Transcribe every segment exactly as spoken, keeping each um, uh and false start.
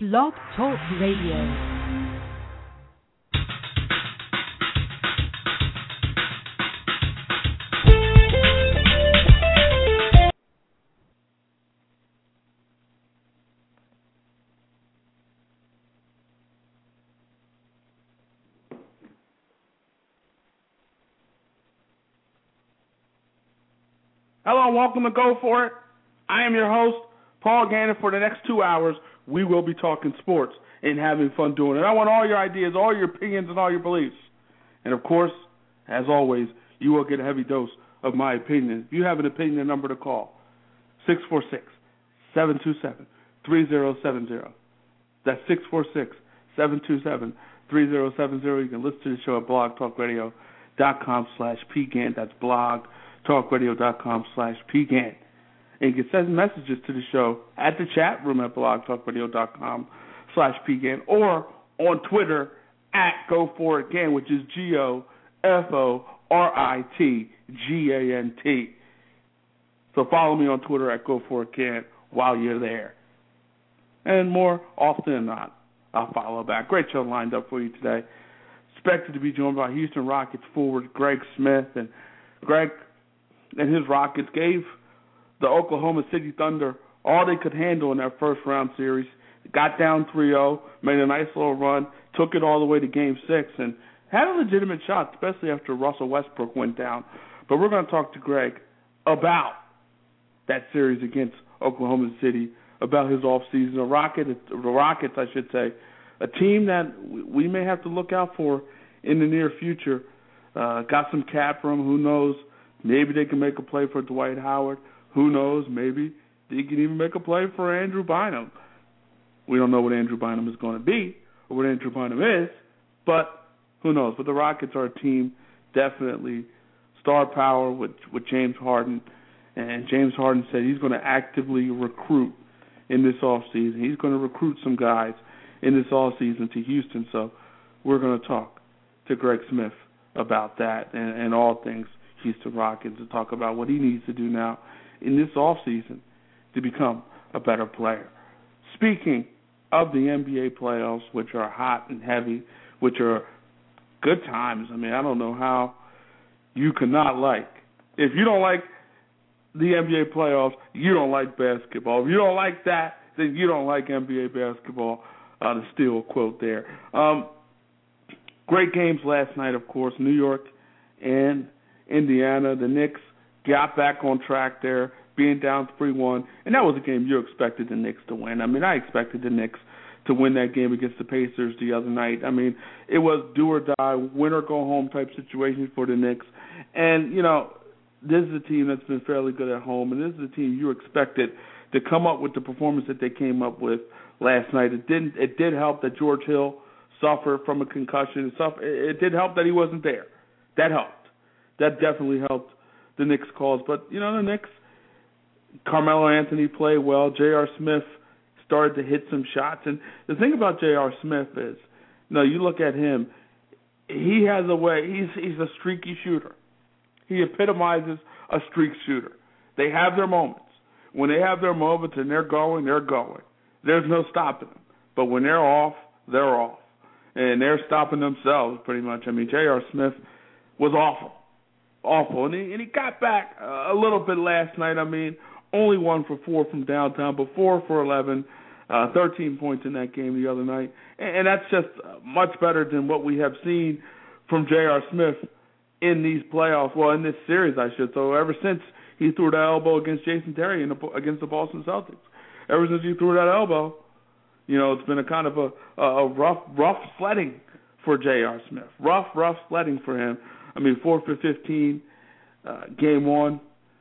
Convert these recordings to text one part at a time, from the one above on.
Blog Talk Radio. Hello and welcome to Go For It. I am your host, Paul Gannon. For the next two hours, we will be talking sports and having fun doing it. I want all your ideas, all your opinions, and all your beliefs. And, of course, as always, you will get a heavy dose of my opinion. If you have an opinion, a number to call, six four six, seven two seven, three zero seven zero. That's six four six, seven two seven, three zero seven zero. You can listen to the show at blogtalkradio.com slash pgan. That's blog. talkradio.com slash pgan. And you can send messages to the show at the chat room at blogtalkradio.com slash pgan or on Twitter at Go For It Gan, which is G O F O R I T G A N T. So follow me on Twitter at Go For It Gan while you're there. And more often than not, I'll follow back. Great show lined up for you today. Expected to be joined by Houston Rockets forward Greg Smith. And Greg and his Rockets gave the Oklahoma City Thunder all they could handle in that first-round series. Got down three oh, made a nice little run, took it all the way to Game six, and had a legitimate shot, especially after Russell Westbrook went down. But we're going to talk to Greg about that series against Oklahoma City, about his offseason. The Rockets, the Rockets, I should say, a team that we may have to look out for in the near future. Uh, got some cap room, who knows? Maybe they can make a play for Dwight Howard. Who knows? Maybe they can even make a play for Andrew Bynum. We don't know what Andrew Bynum is going to be or what Andrew Bynum is, but who knows? But the Rockets are a team, definitely star power with, with James Harden. And James Harden said he's going to actively recruit in this offseason. He's going to recruit some guys in this offseason to Houston. So we're going to talk to Greg Smith about that and, and all things Houston Rockets, to talk about what he needs to do now in this offseason to become a better player. Speaking of the N B A playoffs, which are hot and heavy, which are good times, I mean, I don't know how you cannot like. If you don't like the N B A playoffs, you don't like basketball. If you don't like that, then you don't like N B A basketball. Uh, to steal a quote there. Um, great games last night, of course. New York and Indiana. The Knicks got back on track there, being down three one, and that was a game you expected the Knicks to win. I mean, I expected the Knicks to win that game against the Pacers the other night. I mean, it was do or die, win or go home type situation for the Knicks. And, you know, this is a team that's been fairly good at home, and this is a team you expected to come up with the performance that they came up with last night. It didn't. It did help that George Hill suffered from a concussion. It, suffered, it did help that he wasn't there. That helped. That definitely helped the Knicks' cause. But, you know, the Knicks, Carmelo Anthony played well. J R. Smith started to hit some shots. And the thing about J R. Smith is, you know, you look at him, he has a way, he's, he's a streaky shooter. He epitomizes a streak shooter. They have their moments. When they have their moments and they're going, they're going. There's no stopping them. But when they're off, they're off. And they're stopping themselves pretty much. I mean, J R. Smith was awful. Awful. And he, and he got back a little bit last night. I mean, only one for four from downtown, but four for eleven, uh, thirteen points in that game the other night. And, and that's just much better than what we have seen from J R. Smith in these playoffs. Well, in this series, I should. So ever since he threw that elbow against Jason Terry in the, against the Boston Celtics, ever since he threw that elbow, you know, it's been a kind of a, a rough, rough sledding for J R. Smith. Rough, rough sledding for him. I mean, four for fifteen, uh, game one.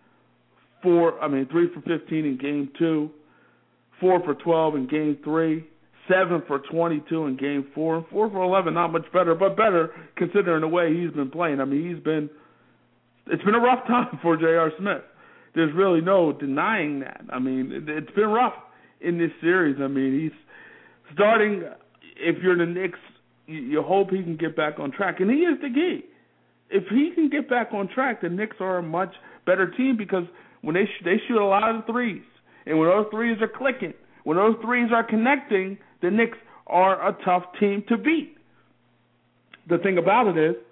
Four, I mean, three for fifteen in game two. Four for twelve in game three. Seven for twenty-two in game four. And four for eleven, not much better, but better considering the way he's been playing. I mean, he's been, it's been a rough time for J R. Smith. There's really no denying that. I mean, it, it's been rough in this series. I mean, he's starting, if you're the Knicks, you, you hope he can get back on track. And he is the key. If he can get back on track, the Knicks are a much better team because when they sh- they shoot a lot of threes, and when those threes are clicking, When those threes are connecting, the Knicks are a tough team to beat. The thing about it is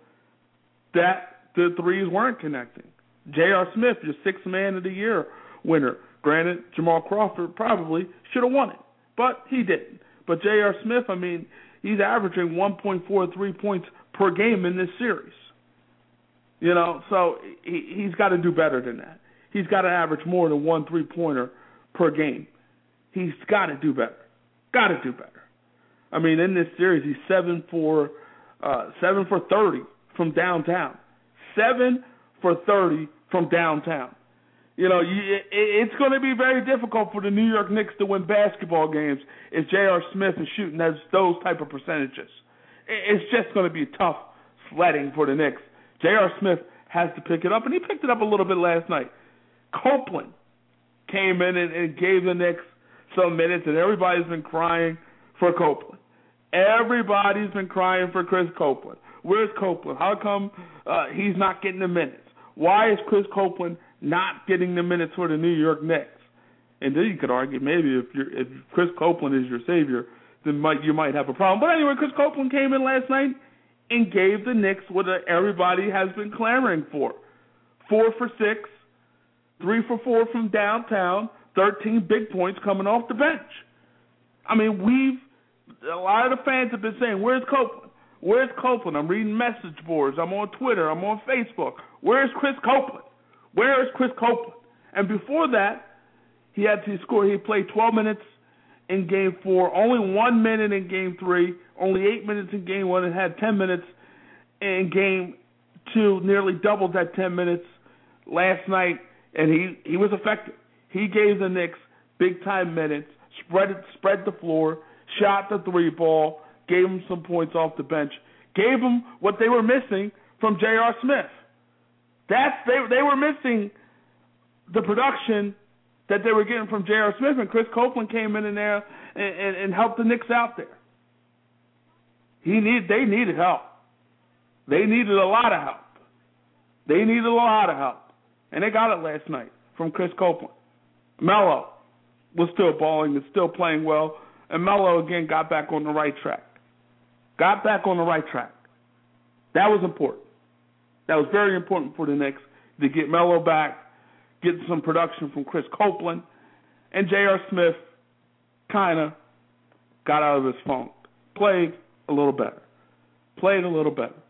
that the threes weren't connecting. J R. Smith, your sixth man of the year winner. Granted, Jamal Crawford probably should have won it, but he didn't. But J R. Smith, I mean, he's averaging one point four three points per game in this series. You know, so he, he's got to do better than that. He's got to average more than one three-pointer per game. He's got to do better. Got to do better. I mean, in this series, he's seven for uh, seven for thirty from downtown. Seven for thirty from downtown. You know, you, it, it's going to be very difficult for the New York Knicks to win basketball games if J R. Smith is shooting those, those type of percentages. It's just going to be tough sledding for the Knicks. J R. Smith has to pick it up, and he picked it up a little bit last night. Copeland came in and, and gave the Knicks some minutes, and everybody's been crying for Copeland. Everybody's been crying for Chris Copeland. Where's Copeland? How come uh, he's not getting the minutes? Why is Chris Copeland not getting the minutes for the New York Knicks? And then you could argue maybe if you're, if Chris Copeland is your savior, then might you might have a problem. But anyway, Chris Copeland came in last night and gave the Knicks what everybody has been clamoring for. Four for six, three for four from downtown, thirteen big points coming off the bench. I mean, we've, a lot of the fans have been saying, where's Copeland? Where's Copeland? I'm reading message boards. I'm on Twitter. I'm on Facebook. Where's Chris Copeland? Where is Chris Copeland? And before that, he had to score. He played twelve minutes in game four, only one minute in game three, only eight minutes in game one, and had ten minutes in game two, nearly doubled that ten minutes last night, and he, he was effective. He gave the Knicks big-time minutes, spread it, spread the floor, shot the three ball, gave them some points off the bench, gave them what they were missing from J R. Smith. That's they they were missing the production that they were getting from J R. Smith, and Chris Copeland came in, in there and, and, and helped the Knicks out there. He need they needed help. They needed a lot of help. They needed a lot of help, and they got it last night from Chris Copeland. Melo was still balling and still playing well, and Melo again got back on the right track. Got back on the right track. That was important. That was very important for the Knicks to get Melo back, get some production from Chris Copeland, and J R. Smith kind of got out of his funk. Played a little better. Played a little better.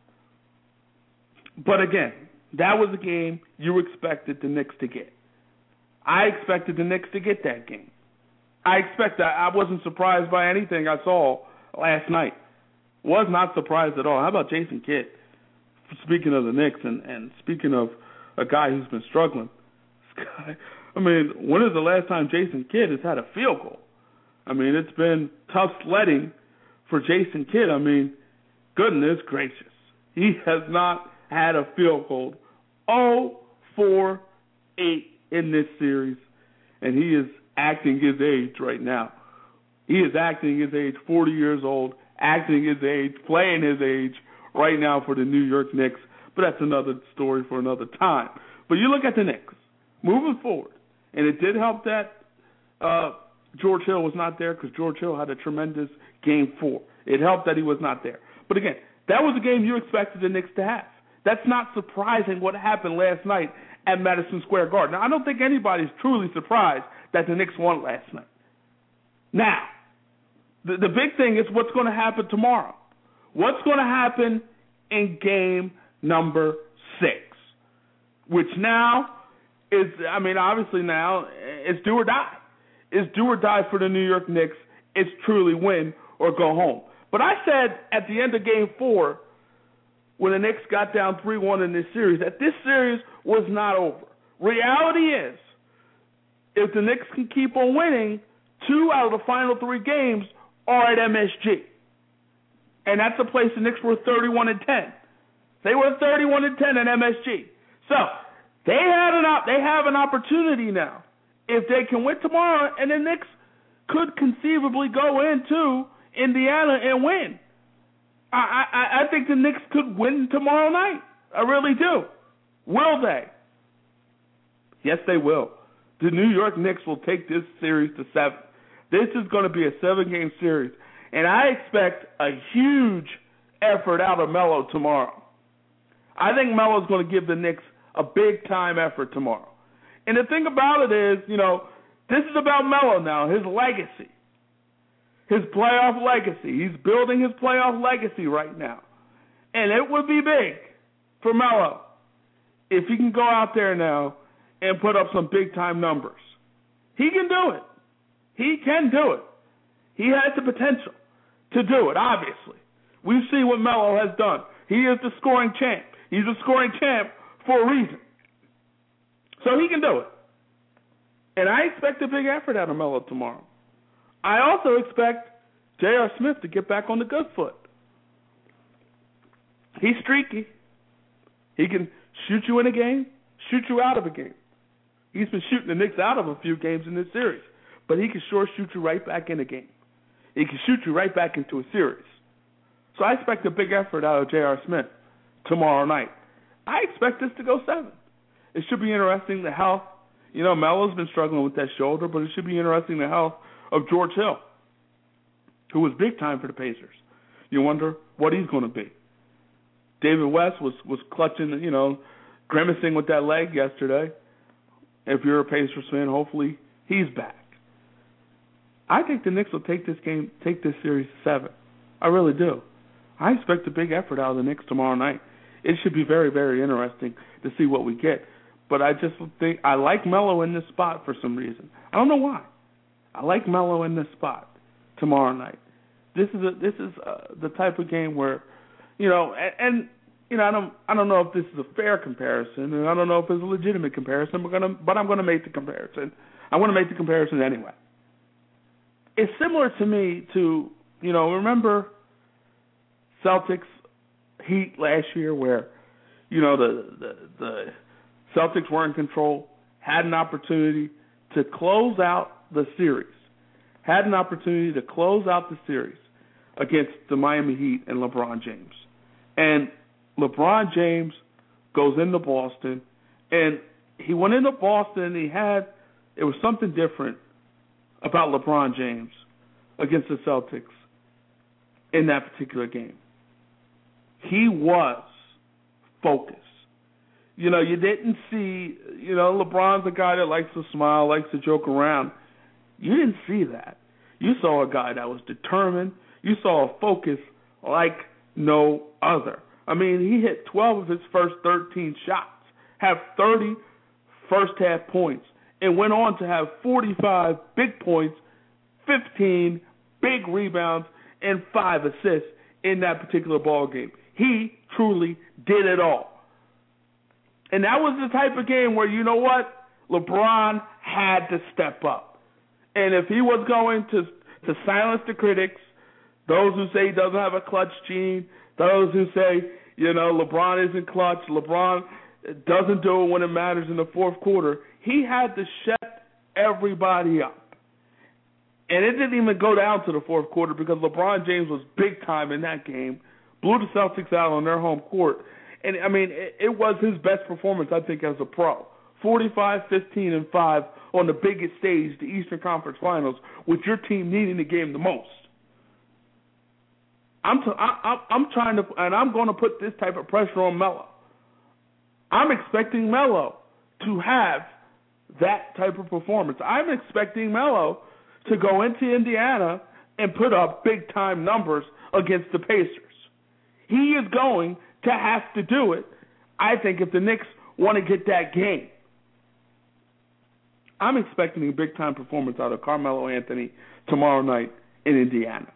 But again, that was a game you expected the Knicks to get. I expected the Knicks to get that game. I expect that. I wasn't surprised by anything I saw last night. Was not surprised at all. How about Jason Kidd? Speaking of the Knicks and, and speaking of a guy who's been struggling, this guy, I mean, when is the last time Jason Kidd has had a field goal? I mean, it's been tough sledding for Jason Kidd. I mean, goodness gracious. He has not had a field goal. oh for eight in this series, and he is acting his age right now. He is acting his age, forty years old, acting his age, playing his age right now for the New York Knicks. But that's another story for another time. But you look at the Knicks, moving forward, and it did help that uh, George Hill was not there because George Hill had a tremendous game four. It helped that he was not there. But again, that was a game you expected the Knicks to have. That's not surprising what happened last night at Madison Square Garden. Now, I don't think anybody's truly surprised that the Knicks won last night. Now, the, the big thing is what's going to happen tomorrow. What's going to happen in game number six, which now is, I mean, obviously now it's do or die. It's do or die for the New York Knicks. It's truly win or go home. But I said at the end of game four, when the Knicks got down three one in this series, that this series was not over. Reality is, if the Knicks can keep on winning, two out of the final three games are at M S G. And that's a place the Knicks were thirty-one and ten. They were thirty-one and ten at M S G. So they had an op- they have an opportunity now. If they can win tomorrow, and the Knicks could conceivably go into Indiana and win. I, I, I think the Knicks could win tomorrow night. I really do. Will they? Yes, they will. The New York Knicks will take this series to seven. This is going to be a seven-game series, and I expect a huge effort out of Melo tomorrow. I think Melo's going to give the Knicks a big-time effort tomorrow. And the thing about it is, you know, this is about Melo now, his legacy, his playoff legacy. He's building his playoff legacy right now. And it would be big for Melo if he can go out there now and put up some big-time numbers. He can do it. He can do it. He has the potential to do it, obviously. We've seen what Melo has done. He is the scoring champ. He's a scoring champ for a reason. So he can do it. And I expect a big effort out of Melo tomorrow. I also expect J R. Smith to get back on the good foot. He's streaky. He can shoot you in a game, shoot you out of a game. He's been shooting the Knicks out of a few games in this series, but he can sure shoot you right back in a game. He can shoot you right back into a series. So I expect a big effort out of J R. Smith tomorrow night. I expect this to go seven. It should be interesting the health. You know, Melo's been struggling with that shoulder, but it should be interesting the health of George Hill, who was big time for the Pacers. You wonder what he's going to be. David West was, was clutching, you know, grimacing with that leg yesterday. If you're a Pacers fan, hopefully he's back. I think the Knicks will take this game, take this series to seven. I really do. I expect a big effort out of the Knicks tomorrow night. It should be very, very interesting to see what we get. But I just think I like Melo in this spot for some reason. I don't know why. I like Melo in this spot tomorrow night. This is a, this is uh, the type of game where, you know, and, and you know, I don't I don't know if this is a fair comparison, and I don't know if it's a legitimate comparison. But gonna, but I'm going to make the comparison. I want to make the comparison anyway. It's similar to me to, you know, remember Celtics Heat last year where, you know, the the, the Celtics were in control, had an opportunity to close out the series, had an opportunity to close out the series against the Miami Heat and LeBron James. And LeBron James goes into Boston, and he went into Boston and he had, it was something different about LeBron James against the Celtics in that particular game. He was focused. You know, you didn't see, you know, LeBron's a guy that likes to smile, likes to joke around. You didn't see that. You saw a guy that was determined. You saw a focus like no other. I mean, he hit twelve of his first thirteen shots, have thirty first-half points, and went on to have forty-five big points, fifteen big rebounds, and five assists in that particular ball game. He truly did it all. And that was the type of game where, you know what, LeBron had to step up. And if he was going to to silence the critics, those who say he doesn't have a clutch gene, those who say, you know, LeBron isn't clutch, LeBron doesn't do it when it matters in the fourth quarter, he had to shut everybody up. And it didn't even go down to the fourth quarter because LeBron James was big time in that game, blew the Celtics out on their home court. And, I mean, it, it was his best performance, I think, as a pro. forty-five, fifteen, and five on the biggest stage, the Eastern Conference Finals, with your team needing the game the most. I'm, t- I, I'm trying to, and I'm going to put this type of pressure on Melo. I'm expecting Melo to have that type of performance. I'm expecting Melo to go into Indiana and put up big-time numbers against the Pacers. He is going to have to do it, I think, if the Knicks want to get that game. I'm expecting a big-time performance out of Carmelo Anthony tomorrow night in Indiana.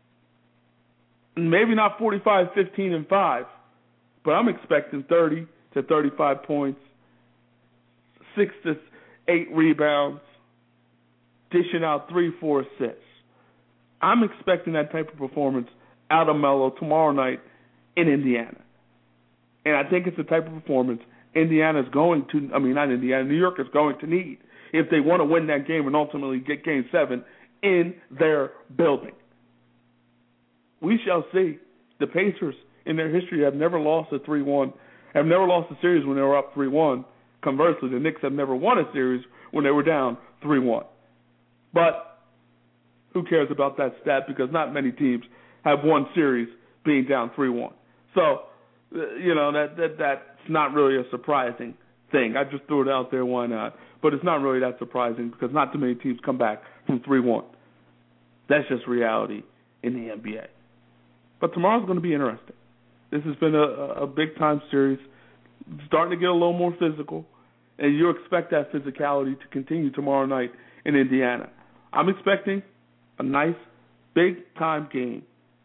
Maybe not forty-five, fifteen, and five, but I'm expecting thirty to thirty-five points, six to eight rebounds, dishing out three, four assists. I'm expecting that type of performance out of Melo tomorrow night in Indiana. And I think it's the type of performance Indiana's going to, I mean, not Indiana, New York is going to need if they want to win that game and ultimately get game seven in their building. We shall see. The Pacers, in their history, have never lost a three one, have never lost a series when they were up three one. Conversely, the Knicks have never won a series when they were down three one. But who cares about that stat? Because not many teams have won series being down three one. So, you know, that, that that's not really a surprising thing. I just threw it out there, why not? But it's not really that surprising because not too many teams come back from three one. That's just reality in the N B A. But tomorrow's going to be interesting. This has been a, a big-time series, starting to get a little more physical, and you expect that physicality to continue tomorrow night in Indiana. I'm expecting a nice, big-time game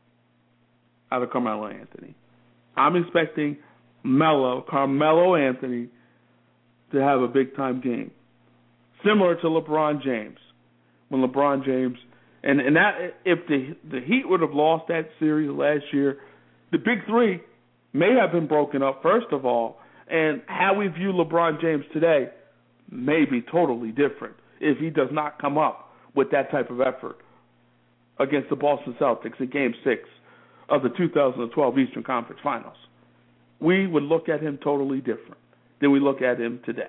out of Carmelo Anthony. I'm expecting Melo, Carmelo Anthony, to have a big-time game, similar to LeBron James. When LeBron James, and, and that if the the Heat would have lost that series last year, the big three may have been broken up, first of all, and how we view LeBron James today may be totally different if he does not come up with that type of effort against the Boston Celtics in Game six of the two thousand twelve Eastern Conference Finals. We would look at him totally different than we look at him today.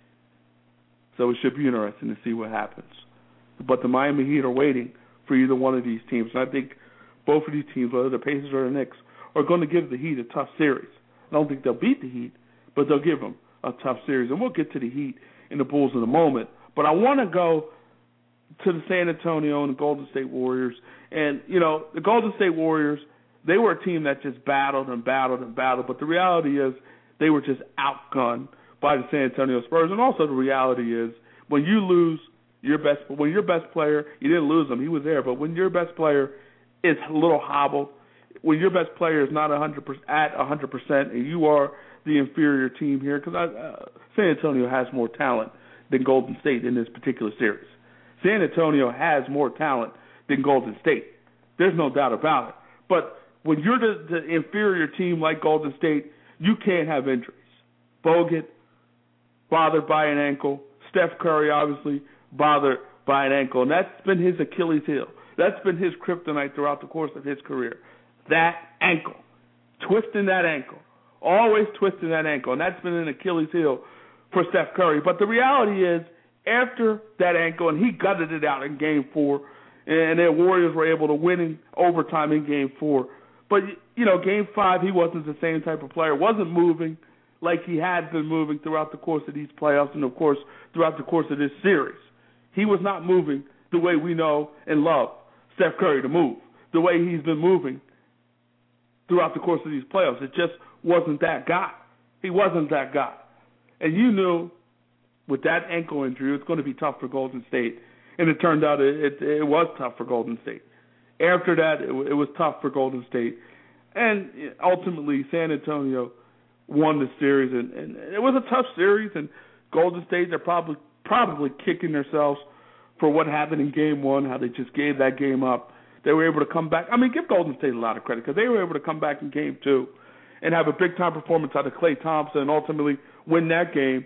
So it should be interesting to see what happens. But the Miami Heat are waiting for either one of these teams. And I think both of these teams, whether the Pacers or the Knicks, are going to give the Heat a tough series. I don't think they'll beat the Heat, but they'll give them a tough series. And we'll get to the Heat and the Bulls in a moment. But I want to go to the San Antonio and the Golden State Warriors. And, you know, the Golden State Warriors, they were a team that just battled and battled and battled. But the reality is they were just outgunned by the San Antonio Spurs. And also the reality is when you lose your best, when your best player, you didn't lose him, he was there, but when your best player is a little hobbled, when your best player is not one hundred percent, at one hundred percent and you are the inferior team here, because uh, San Antonio has more talent than Golden State in this particular series. San Antonio has more talent than Golden State. There's no doubt about it. But when you're the, the inferior team like Golden State, you can't have injuries. Bogut, bothered by an ankle. Steph Curry, obviously, bothered by an ankle. And that's been his Achilles heel. That's been his kryptonite throughout the course of his career. That ankle. Twisting that ankle. Always twisting that ankle. And that's been an Achilles heel for Steph Curry. But the reality is, after that ankle, and he gutted it out in Game four, and the Warriors were able to win in overtime in Game four. But, you know, Game five, he wasn't the same type of player. Wasn't moving like he had been moving throughout the course of these playoffs and, of course, throughout the course of this series. He was not moving the way we know and love Steph Curry to move, the way he's been moving throughout the course of these playoffs. It just wasn't that guy. He wasn't that guy. And you knew with that ankle injury it was going to be tough for Golden State, and it turned out it, it, it was tough for Golden State. After that, it, it was tough for Golden State. And ultimately, San Antonio won the series, and, and it was a tough series, and Golden State, they're probably probably kicking themselves for what happened in Game one, how they just gave that game up. They were able to come back. I mean, give Golden State a lot of credit because they were able to come back in Game two and have a big-time performance out of Klay Thompson and ultimately win that game,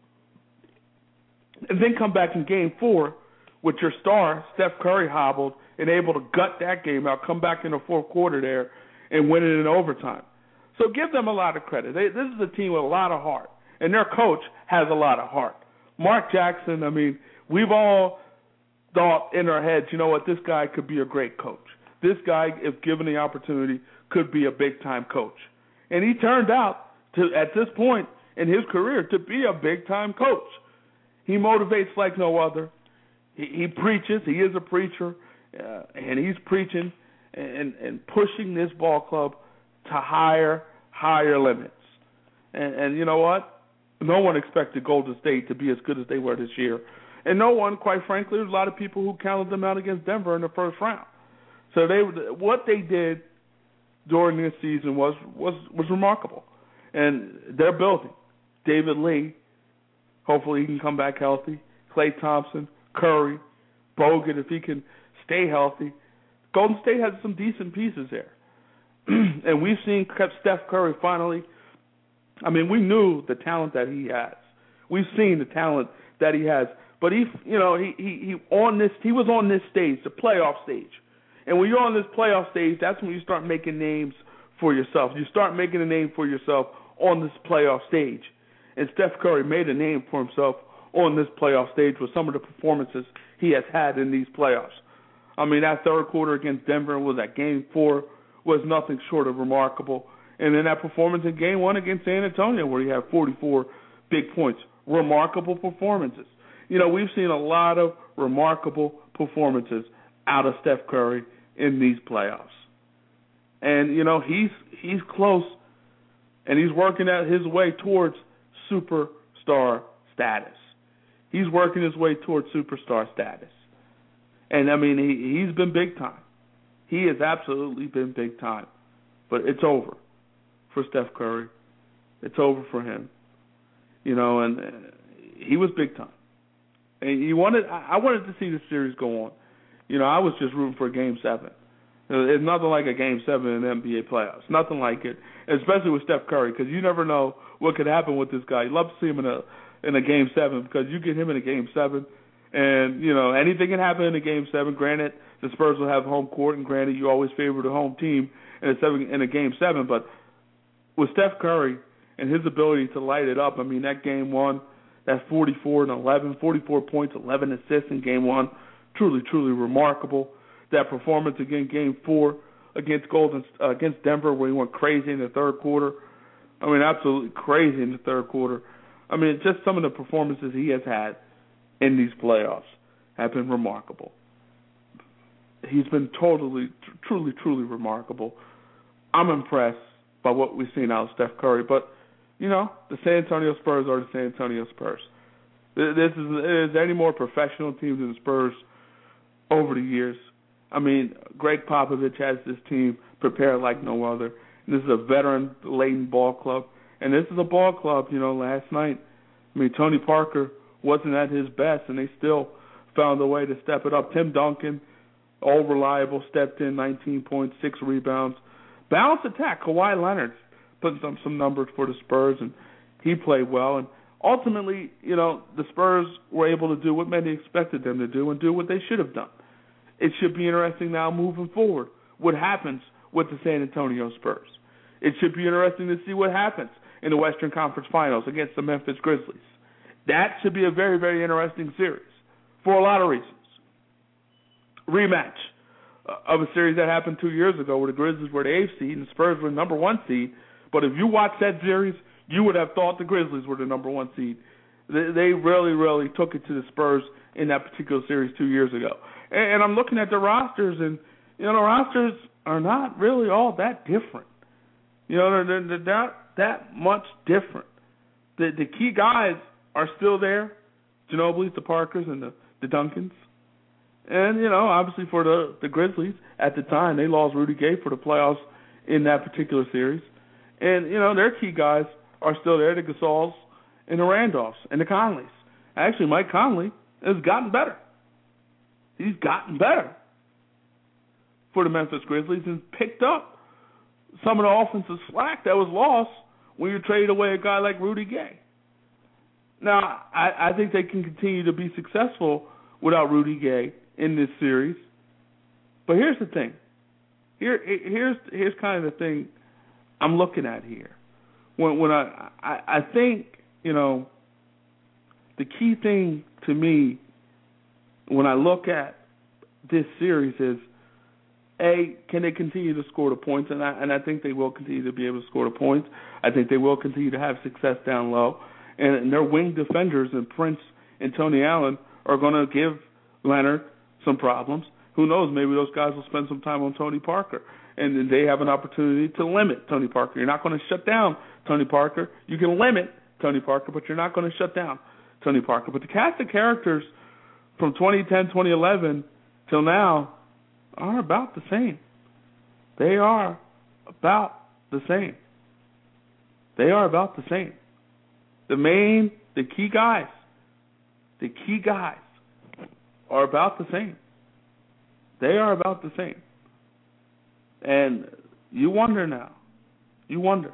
and then come back in Game four with your star, Steph Curry, hobbled and able to gut that game out, come back in the fourth quarter there and win it in overtime. So give them a lot of credit. They, this is a team with a lot of heart, and their coach has a lot of heart. Mark Jackson, I mean, we've all thought in our heads, you know what, this guy could be a great coach. This guy, if given the opportunity, could be a big-time coach. And he turned out, to at this point in his career, to be a big-time coach. He motivates like no other. He, he preaches. He is a preacher, uh, and he's preaching and, and pushing this ball club to higher, higher limits. And, and you know what? No one expected Golden State to be as good as they were this year. And no one, quite frankly, there's a lot of people who counted them out against Denver in the first round. So they what they did during this season was, was, was remarkable. And they're building. David Lee, hopefully he can come back healthy. Klay Thompson, Curry, Bogut, if he can stay healthy. Golden State has some decent pieces there. And we've seen Steph Curry finally. I mean, we knew the talent that he has. We've seen the talent that he has. But he, you know, he, he, he on this, he was on this stage, the playoff stage. And when you're on this playoff stage, that's when you start making names for yourself. You start making a name for yourself on this playoff stage. And Steph Curry made a name for himself on this playoff stage with some of the performances he has had in these playoffs. I mean, that third quarter against Denver was that game four was nothing short of remarkable. And then that performance in game one against San Antonio where he had forty-four big points. Remarkable performances. You know, we've seen a lot of remarkable performances out of Steph Curry in these playoffs. And, you know, he's he's close, and he's working out his way towards superstar status. He's working his way towards superstar status. And, I mean, he, he's been big time. He has absolutely been big time. But it's over for Steph Curry. It's over for him. You know, and uh, he was big time. And you wanted, I wanted to see the series go on. You know, I was just rooting for a Game seven. It's nothing like a Game seven in the N B A playoffs. Nothing like it, especially with Steph Curry, because you never know what could happen with this guy. You love to see him in a in a Game seven because you get him in a Game seven, and, you know, anything can happen in a Game seven. Granted, the Spurs will have home court, and granted, you always favor the home team in a, seven, in a Game seven. But with Steph Curry and his ability to light it up, I mean, that Game one, that forty-four and eleven, forty-four points, eleven assists in Game one, truly, truly remarkable. That performance again, Game Four against Golden uh, against Denver, where he went crazy in the third quarter. I mean, absolutely crazy in the third quarter. I mean, just some of the performances he has had in these playoffs have been remarkable. He's been totally, tr- truly, truly remarkable. I'm impressed by what we've seen out of Steph Curry, but you know, the San Antonio Spurs are the San Antonio Spurs. This is, is any more professional teams than the Spurs over the years. I mean, Greg Popovich has this team prepared like no other. And this is a veteran-laden ball club. And this is a ball club, you know, last night. I mean, Tony Parker wasn't at his best, and they still found a way to step it up. Tim Duncan, all reliable, stepped in, nineteen points, six rebounds. Balanced attack. Kawhi Leonard put some, some numbers for the Spurs, and he played well. And ultimately, you know, the Spurs were able to do what many expected them to do and do what they should have done. It should be interesting now moving forward what happens with the San Antonio Spurs. It should be interesting to see what happens in the Western Conference Finals against the Memphis Grizzlies. That should be a very, very interesting series for a lot of reasons. Rematch of a series that happened two years ago where the Grizzlies were the eighth seed and the Spurs were the number one seed. But if you watch that series, you would have thought the Grizzlies were the number one seed. They, they really, really took it to the Spurs in that particular series two years ago. And, and I'm looking at the rosters, and, you know, the rosters are not really all that different. You know, they're, they're not that much different. The, the key guys are still there, Ginobili, the Parkers, and the, the Duncans. And, you know, obviously for the, the Grizzlies, at the time, they lost Rudy Gay for the playoffs in that particular series. And, you know, their key guys are still there, the Gasols and the Randolphs and the Conleys. Actually, Mike Conley has gotten better. He's gotten better for the Memphis Grizzlies and picked up some of the offensive slack that was lost when you traded away a guy like Rudy Gay. Now, I, I think they can continue to be successful without Rudy Gay in this series. But here's the thing. Here, here's here's kind of the thing I'm looking at here. When when I, I I think, you know, the key thing to me when I look at this series is, A, can they continue to score the points? And I, and I think they will continue to be able to score the points. I think they will continue to have success down low. And, and their wing defenders and Prince and Tony Allen are going to give Leonard some problems. Who knows, maybe those guys will spend some time on Tony Parker. And then they have an opportunity to limit Tony Parker. You're not going to shut down Tony Parker. You can limit Tony Parker, but you're not going to shut down Tony Parker. But the cast of characters from twenty ten, twenty eleven till now are about the same. They are about the same. They are about the same. The main, the key guys, the key guys are about the same. They are about the same. And you wonder now, you wonder,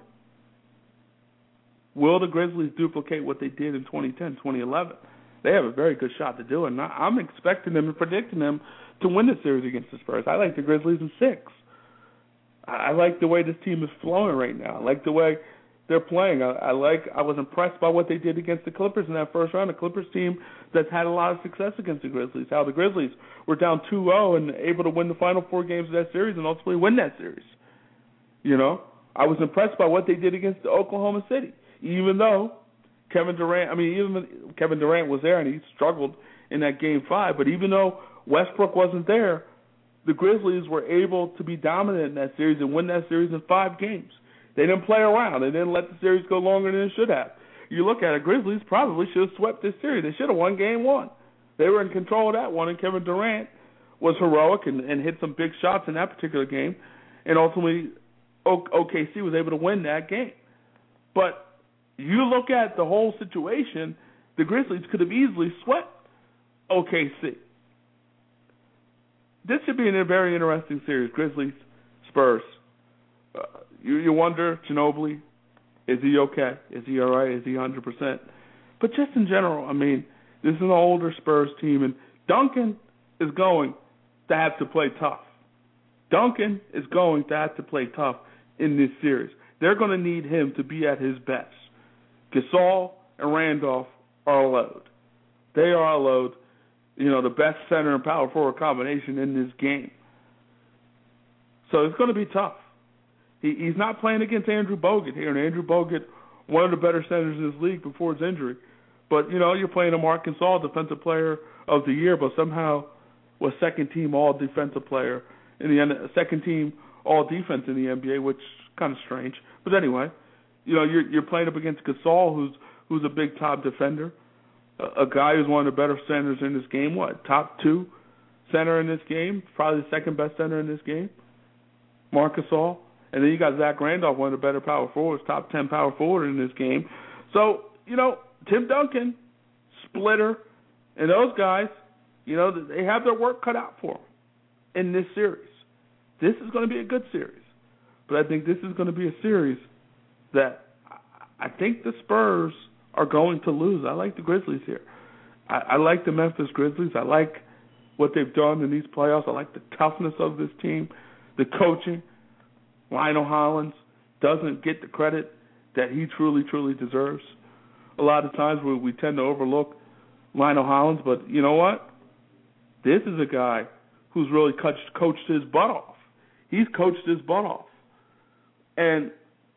will the Grizzlies duplicate what they did in twenty ten, twenty eleven? They have a very good shot to do it, and I'm expecting them and predicting them to win the series against the Spurs. I like the Grizzlies in six. I like the way this team is flowing right now. I like the way they're playing. I, I like. I was impressed by what they did against the Clippers in that first round. The Clippers team that's had a lot of success against the Grizzlies. How the Grizzlies were down two oh and able to win the final four games of that series and ultimately win that series. You know, I was impressed by what they did against the Oklahoma City, even though Kevin Durant. I mean, even when Kevin Durant was there and he struggled in that game five. But even though Westbrook wasn't there, the Grizzlies were able to be dominant in that series and win that series in five games. They didn't play around. They didn't let the series go longer than it should have. You look at it, Grizzlies probably should have swept this series. They should have won game one. They were in control of that one, and Kevin Durant was heroic and, and hit some big shots in that particular game, and ultimately o- O K C was able to win that game. But you look at the whole situation, the Grizzlies could have easily swept O K C. This should be a very interesting series, Grizzlies, Spurs. Uh, you, you wonder, Ginobili, is he okay? Is he all right? Is he one hundred percent? But just in general, I mean, this is an older Spurs team, and Duncan is going to have to play tough. Duncan is going to have to play tough in this series. They're going to need him to be at his best. Gasol and Randolph are a load. They are a load. You know, the best center and power forward combination in this game. So it's going to be tough. He, he's not playing against Andrew Bogut here, and Andrew Bogut, one of the better centers in this league before his injury. But, you know, you're playing a Marc Gasol, Defensive Player of the Year, but somehow was second-team All-Defensive Player in the second-team All-Defense in the N B A, which is kind of strange. But anyway, you know, you're you're playing up against Gasol, who's who's a big top defender, a, a guy who's one of the better centers in this game. What, top two center in this game? Probably the second best center in this game, Marc Gasol. And then you got Zach Randolph, one of the better power forwards, top ten power forward in this game. So, you know, Tim Duncan, Splitter, and those guys, you know, they have their work cut out for them in this series. This is going to be a good series. But I think this is going to be a series that I think the Spurs are going to lose. I like the Grizzlies here. I, I like the Memphis Grizzlies. I like what they've done in these playoffs. I like the toughness of this team, the coaching. Lionel Hollins doesn't get the credit that he truly, truly deserves. A lot of times we, we tend to overlook Lionel Hollins, but you know what? This is a guy who's really coached, coached his butt off. He's coached his butt off. And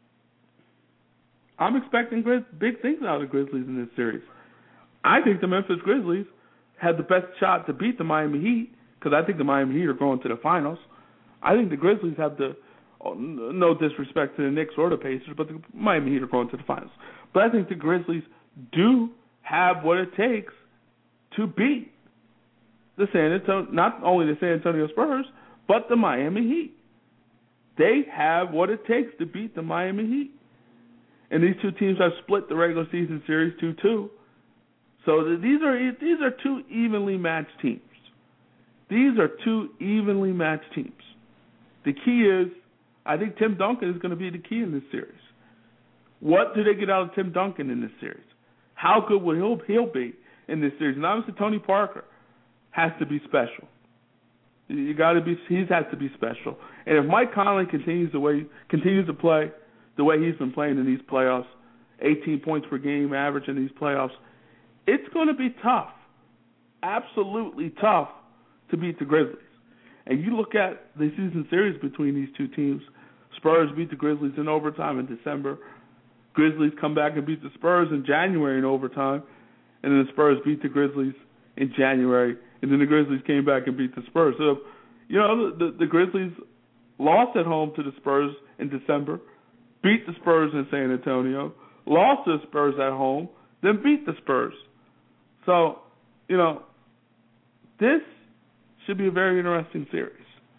I'm expecting big things out of the Grizzlies in this series. I think the Memphis Grizzlies have the best shot to beat the Miami Heat because I think the Miami Heat are going to the finals. I think the Grizzlies have the Oh, no disrespect to the Knicks or the Pacers, but the Miami Heat are going to the finals. But I think the Grizzlies do have what it takes to beat the San Antonio, not only the San Antonio Spurs, but the Miami Heat. They have what it takes to beat the Miami Heat. And these two teams have split the regular season series two two. So these are these are two evenly matched teams. These are two evenly matched teams. The key is, I think Tim Duncan is going to be the key in this series. What do they get out of Tim Duncan in this series? How good will he'll, he'll be in this series? And obviously Tony Parker has to be special. You got to be. He has to be special. And if Mike Conley continues the way continues to play the way he's been playing in these playoffs, eighteen points per game average in these playoffs, it's going to be tough, absolutely tough to beat the Grizzlies. And you look at the season series between these two teams. Spurs beat the Grizzlies in overtime in December. Grizzlies come back and beat the Spurs in January in overtime. And then the Spurs beat the Grizzlies in January. And then the Grizzlies came back and beat the Spurs. So, you know, the, the, the Grizzlies lost at home to the Spurs in December, beat the Spurs in San Antonio, lost to the Spurs at home, then beat the Spurs. So, you know, this should be a very interesting series.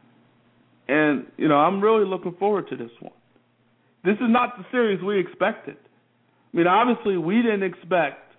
And, you know, I'm really looking forward to this one. This is not the series we expected. I mean, obviously, we didn't expect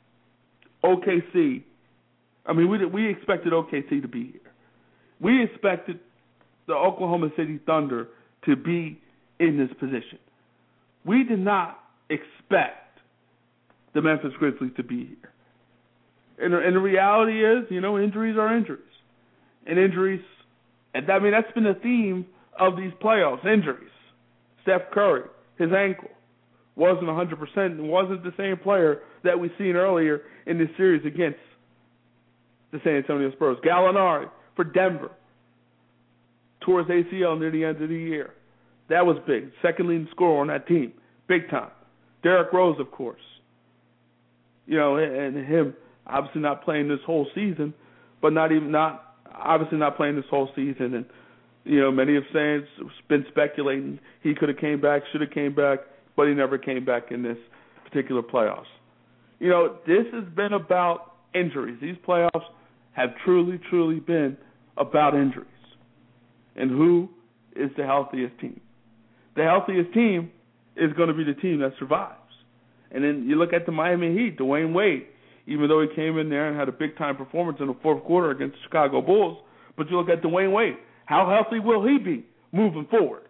O K C. I mean, we we expected O K C to be here. We expected the Oklahoma City Thunder to be in this position. We did not expect the Memphis Grizzlies to be here. And, and the reality is, you know, injuries are injuries. And injuries, and I mean, that's been the theme of these playoffs, injuries. Steph Curry, his ankle. wasn't one hundred percent and wasn't the same player that we seen earlier in this series against the San Antonio Spurs. Gallinari for Denver tore his A C L near the end of the year. That was big. Second leading scorer on that team. Big time. Derrick Rose, of course. You know, and him obviously not playing this whole season, but not even not obviously not playing this whole season. And, you know, many have saying, been speculating he could have came back, should have came back, but he never came back in this particular playoffs. You know, this has been about injuries. These playoffs have truly, truly been about injuries. And who is the healthiest team? The healthiest team is going to be the team that survives. And then you look at the Miami Heat, Dwayne Wade, even though he came in there and had a big-time performance in the fourth quarter against the Chicago Bulls, but you look at Dwayne Wade, how healthy will he be moving forward?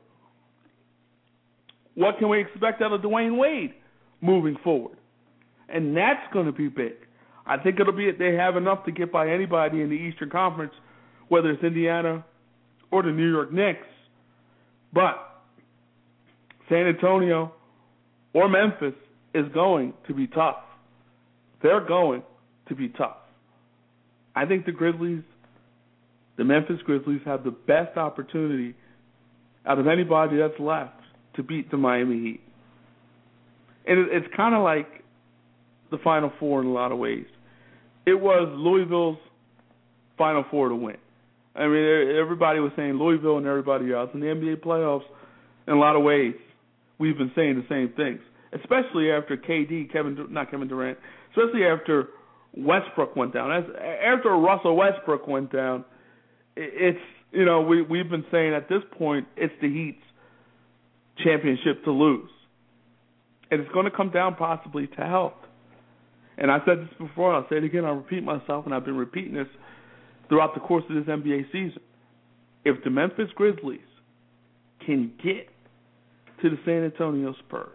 What can we expect out of Dwayne Wade moving forward? And that's going to be big. I think it'll be they have enough to get by anybody in the Eastern Conference, whether it's Indiana or the New York Knicks. But San Antonio or Memphis is going to be tough. They're going to be tough. I think the Grizzlies, the Memphis Grizzlies, have the best opportunity out of anybody that's left to beat the Miami Heat. And it's kind of like the Final Four in a lot of ways. It was Louisville's Final Four to win. I mean, everybody was saying Louisville and everybody else. In the N B A playoffs, in a lot of ways, we've been saying the same things, especially after K D, Kevin, not Kevin Durant, especially after Westbrook went down. As, after Russell Westbrook went down, it's, you know, we, we've been saying at this point it's the Heat's championship to lose. And it's going to come down possibly to health. And I said this before, I'll say it again, I'll repeat myself, and I've been repeating this throughout the course of this N B A season. If the Memphis Grizzlies can get to the San Antonio Spurs,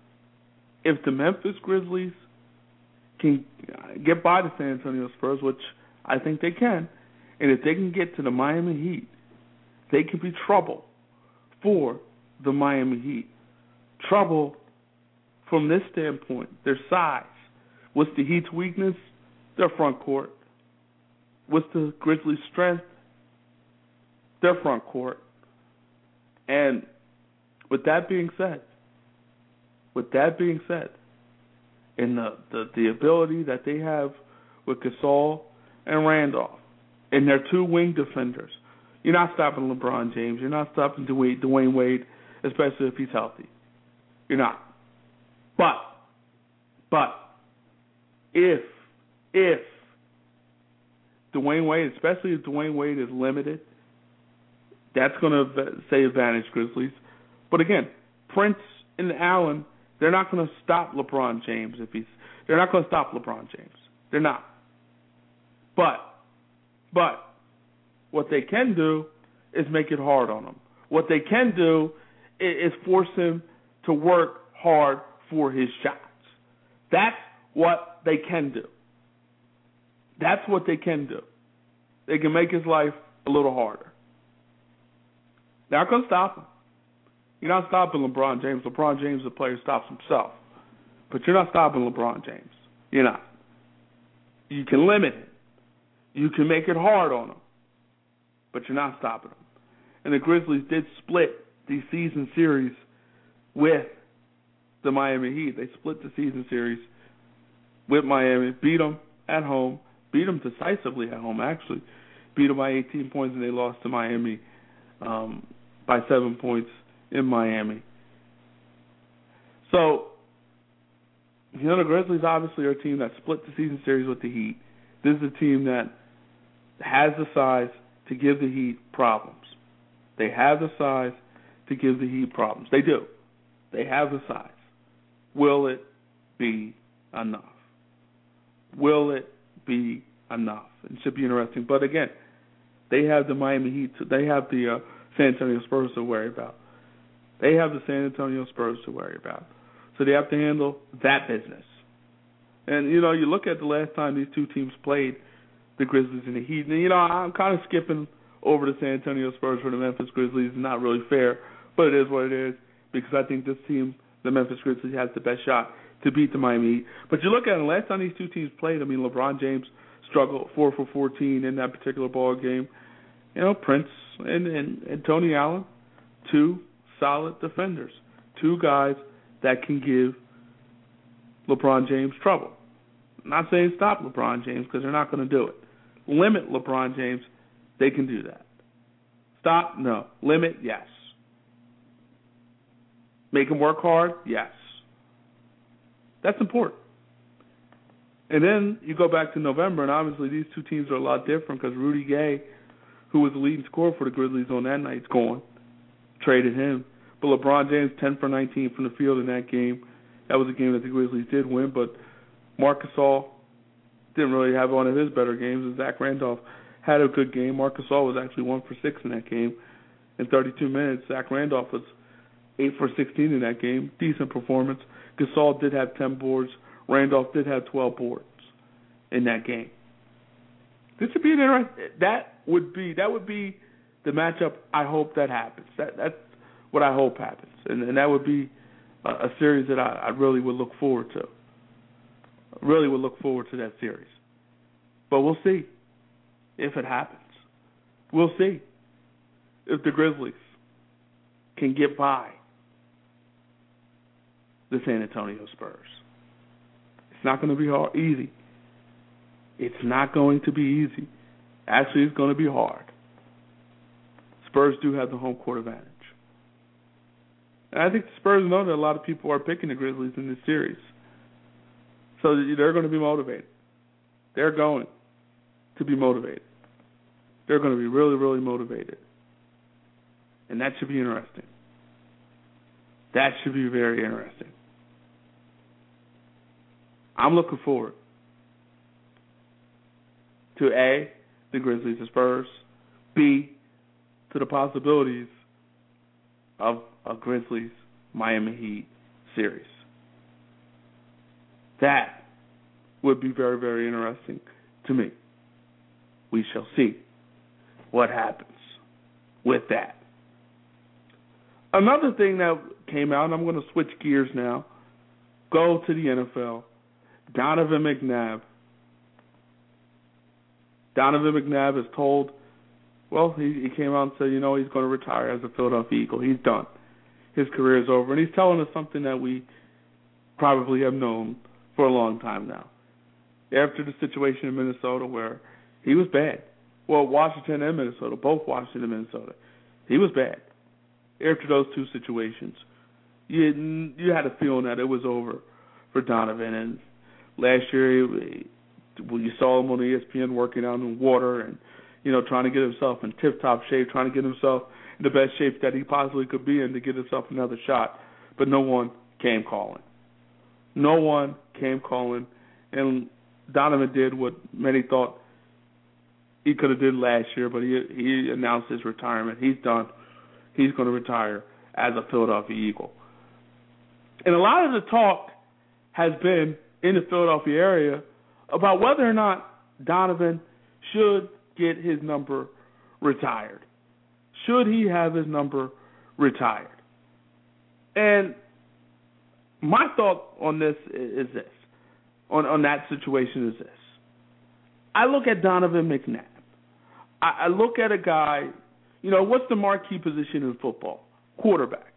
if the Memphis Grizzlies can get by the San Antonio Spurs, which I think they can, and if they can get to the Miami Heat, they can be trouble for the Miami Heat. Trouble from this standpoint, their size. What's the Heat's weakness? Their front court. What's the Grizzlies' strength? Their front court. And with that being said, with that being said, and the, the, the ability that they have with Gasol and Randolph, and their two wing defenders, you're not stopping LeBron James. You're not stopping Dwayne, Dwayne Wade, especially if he's healthy. You're not. But, but, if, if Dwayne Wade, especially if Dwayne Wade is limited, that's going to say advantage Grizzlies. But again, Prince and Allen, they're not going to stop LeBron James if he's. They're not going to stop LeBron James. They're not. But, but, what they can do is make it hard on him. What they can do is force him to work hard for his shots. That's what they can do. That's what they can do. They can make his life a little harder. They're not going to stop him. You're not stopping LeBron James. LeBron James, the player, stops himself. But you're not stopping LeBron James. You're not. You can limit him. You can make it hard on him. But you're not stopping him. And the Grizzlies did split the season series with the Miami Heat. They split the season series with Miami, beat them at home, beat them decisively at home, actually. Beat them by eighteen points, and they lost to Miami um, by seven points in Miami. So, you know, the Grizzlies obviously are a team that split the season series with the Heat. This is a team that has the size to give the Heat problems. They have the size to give the Heat problems. They do. They have the size. Will it be enough? Will it be enough? It should be interesting. But again, they have the Miami Heat. They have the uh, San Antonio Spurs to worry about. They have the San Antonio Spurs to worry about. So they have to handle that business. And, you know, you look at the last time these two teams played, the Grizzlies and the Heat. And, you know, I'm kind of skipping over the San Antonio Spurs for the Memphis Grizzlies. It's not really fair, but it is what it is because I think this team the Memphis Grizzlies has the best shot to beat the Miami Heat. But you look at it, last time these two teams played, I mean, LeBron James struggled four for fourteen in that particular ball game. You know, Prince and, and, and Tony Allen, two solid defenders, two guys that can give LeBron James trouble. I'm not saying stop LeBron James because they're not going to do it. Limit LeBron James, they can do that. Stop, no. Limit, yes. Make him work hard, yes. That's important. And then you go back to November, and obviously these two teams are a lot different because Rudy Gay, who was the leading scorer for the Grizzlies on that night, is gone. Traded him. But LeBron James, ten for nineteen from the field in that game. That was a game that the Grizzlies did win, but Marc Gasol didn't really have one of his better games, and Zach Randolph had a good game. Marc Gasol was actually one for six in that game. In thirty-two minutes, Zach Randolph was eight for sixteen in that game. Decent performance. Gasol did have ten boards. Randolph did have twelve boards in that game. This would be an interesting. That would be that would be the matchup. I hope that happens. That that's what I hope happens, and, and that would be a, a series that I, I really would look forward to. Really would look forward to that series. But we'll see if it happens. We'll see if the Grizzlies can get by the San Antonio Spurs. It's not going to be hard, easy. It's not going to be easy. Actually, it's going to be hard. Spurs do have the home court advantage. And I think the Spurs know that a lot of people are picking the Grizzlies in this series. So they're going to be motivated. They're going to be motivated. They're going to be really, really motivated. And that should be interesting. That should be very interesting. I'm looking forward to A, the Grizzlies and Spurs, B, to the possibilities of a Grizzlies Miami Heat series. That would be very, very interesting to me. We shall see what happens with that. Another thing that came out, and I'm going to switch gears now, go to the N F L. Donovan McNabb. Donovan McNabb is told, well, he, he came out and said, you know, he's going to retire as a Philadelphia Eagle. He's done. His career is over. And he's telling us something that we probably have known for a long time now. After the situation in Minnesota where he was bad. Well, Washington and Minnesota, both Washington and Minnesota. He was bad. After those two situations, you, you had a feeling that it was over for Donovan. And last year, well, you saw him on E S P N working out in water and, you know, trying to get himself in tip-top shape, trying to get himself in the best shape that he possibly could be in to get himself another shot. But no one came calling. No one came calling. And Donovan did what many thought he could have did last year, but he he announced his retirement. He's done. He's going to retire as a Philadelphia Eagle. And a lot of the talk has been in the Philadelphia area about whether or not Donovan should get his number retired. Should he have his number retired? And my thought on this is this, on, on that situation is this. I look at Donovan McNabb. I, I look at a guy, you know, what's the marquee position in football? Quarterback.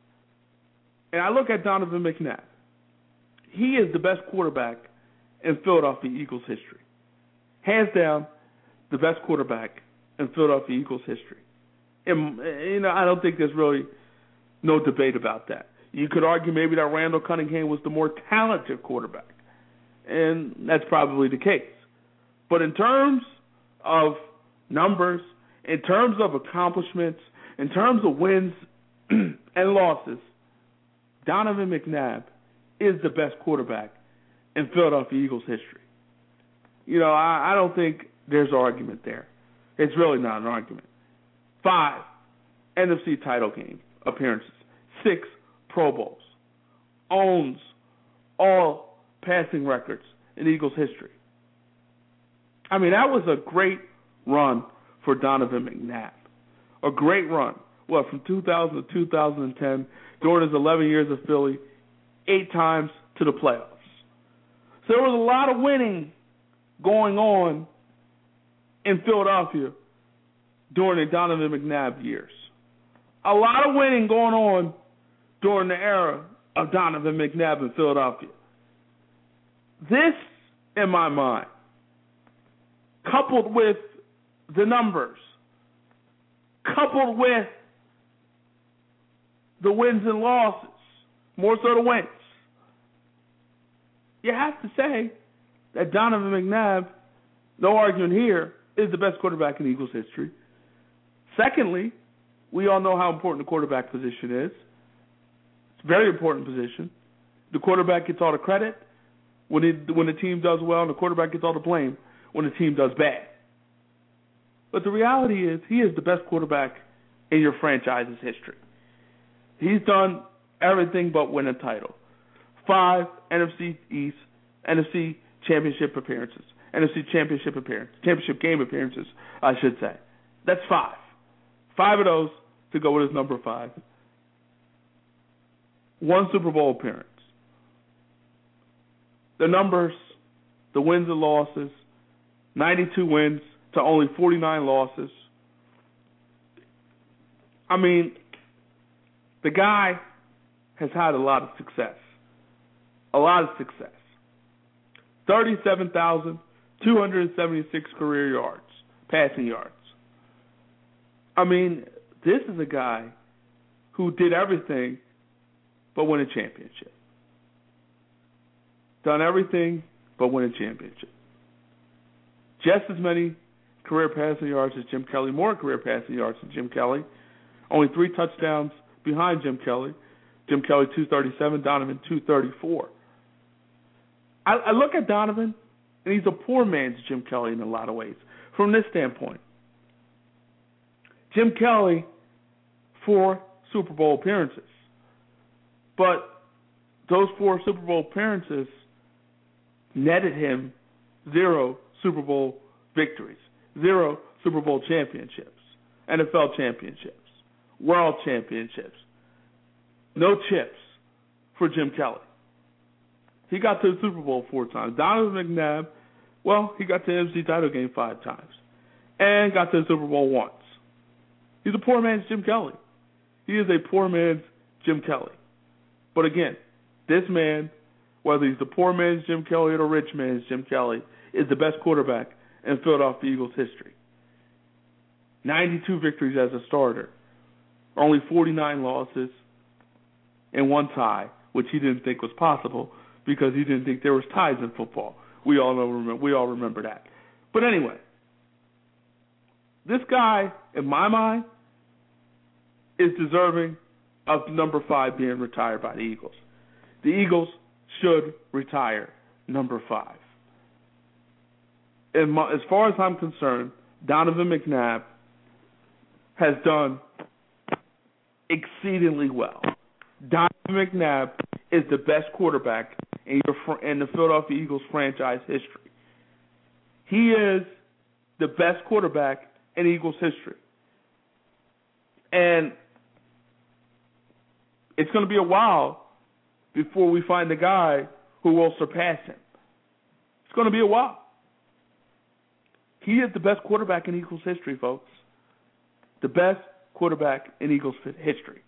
And I look at Donovan McNabb. He is the best quarterback in Philadelphia Eagles history. Hands down, the best quarterback in Philadelphia Eagles history. And, you know, I don't think there's really no debate about that. You could argue maybe that Randall Cunningham was the more talented quarterback, and that's probably the case. But in terms of numbers, in terms of accomplishments, in terms of wins and losses, Donovan McNabb is the best quarterback in Philadelphia Eagles history. You know, I, I don't think there's argument there. It's really not an argument. Five N F C title game appearances, six Pro Bowls, owns all passing records in Eagles history. I mean, that was a great run for Donovan McNabb. A great run. What, from two thousand to two thousand ten, during his eleven years of Philly, eight times to the playoffs. So there was a lot of winning going on in Philadelphia during the Donovan McNabb years. A lot of winning going on during the era of Donovan McNabb in Philadelphia. This, in my mind, coupled with the numbers, coupled with the wins and losses, more so the wins, you have to say that Donovan McNabb, no argument here, is the best quarterback in Eagles history. Secondly, we all know how important the quarterback position is. It's a very important position. The quarterback gets all the credit when it, when the team does well, and the quarterback gets all the blame when the team does bad. But the reality is he is the best quarterback in your franchise's history. He's done everything but win a title. Five N F C East, N F C championship appearances, N F C championship appearances, championship game appearances, I should say. That's five. Five of those to go with his number five. One Super Bowl appearance. The numbers, the wins and losses, ninety-two wins to only forty-nine losses. I mean, the guy has had a lot of success. A lot of success. thirty-seven thousand two hundred seventy-six career yards, passing yards. I mean, this is a guy who did everything but win a championship. Done everything but win a championship. Just as many career passing yards as Jim Kelly, more career passing yards than Jim Kelly. Only three touchdowns behind Jim Kelly. Jim Kelly two thirty-seven, Donovan two thirty-four. I, I look at Donovan, and he's a poor man's Jim Kelly in a lot of ways. From this standpoint, Jim Kelly, four Super Bowl appearances. But those four Super Bowl appearances netted him zero Super Bowl victories, zero Super Bowl championships, N F L championships, world championships. No chips for Jim Kelly. He got to the Super Bowl four times. Donovan McNabb, well, he got to the N F C title game five times and got to the Super Bowl once. He's a poor man's Jim Kelly. He is a poor man's Jim Kelly. But again, this man, whether he's the poor man's Jim Kelly or the rich man's Jim Kelly, is the best quarterback in Philadelphia Eagles history. ninety-two victories as a starter, only forty-nine losses, and one tie, which he didn't think was possible because he didn't think there was ties in football. We all know, we all remember that. But anyway, this guy, in my mind, is deserving of number five being retired by the Eagles. The Eagles should retire number five. And my, as far as I'm concerned, Donovan McNabb has done exceedingly well. Donovan McNabb is the best quarterback in, your, in the Philadelphia Eagles franchise history. He is the best quarterback in Eagles history. And it's going to be a while before we find the guy who will surpass him. It's going to be a while. He is the best quarterback in Eagles history, folks. The best quarterback in Eagles history.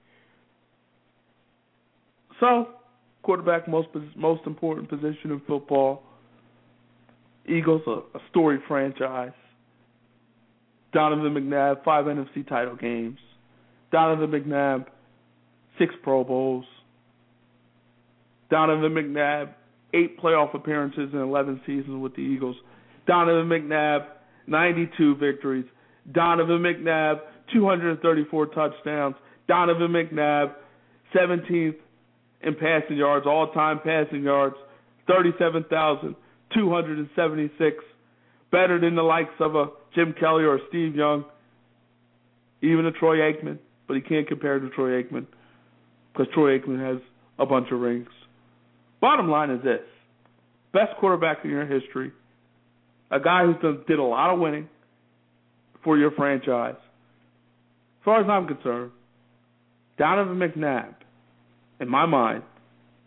So, quarterback, most most important position in football. Eagles, a, a storied franchise. Donovan McNabb, five N F C title games. Donovan McNabb, six Pro Bowls. Donovan McNabb, eight playoff appearances in eleven seasons with the Eagles. Donovan McNabb, ninety-two victories. Donovan McNabb, two hundred thirty-four touchdowns. Donovan McNabb, seventeenth in passing yards, all-time passing yards, thirty-seven thousand two hundred seventy-six. Better than the likes of a Jim Kelly or a Steve Young, even a Troy Aikman. But he can't compare to Troy Aikman because Troy Aikman has a bunch of rings. Bottom line is this. Best quarterback in your history, a guy who done, did a lot of winning for your franchise. As far as I'm concerned, Donovan McNabb, in my mind,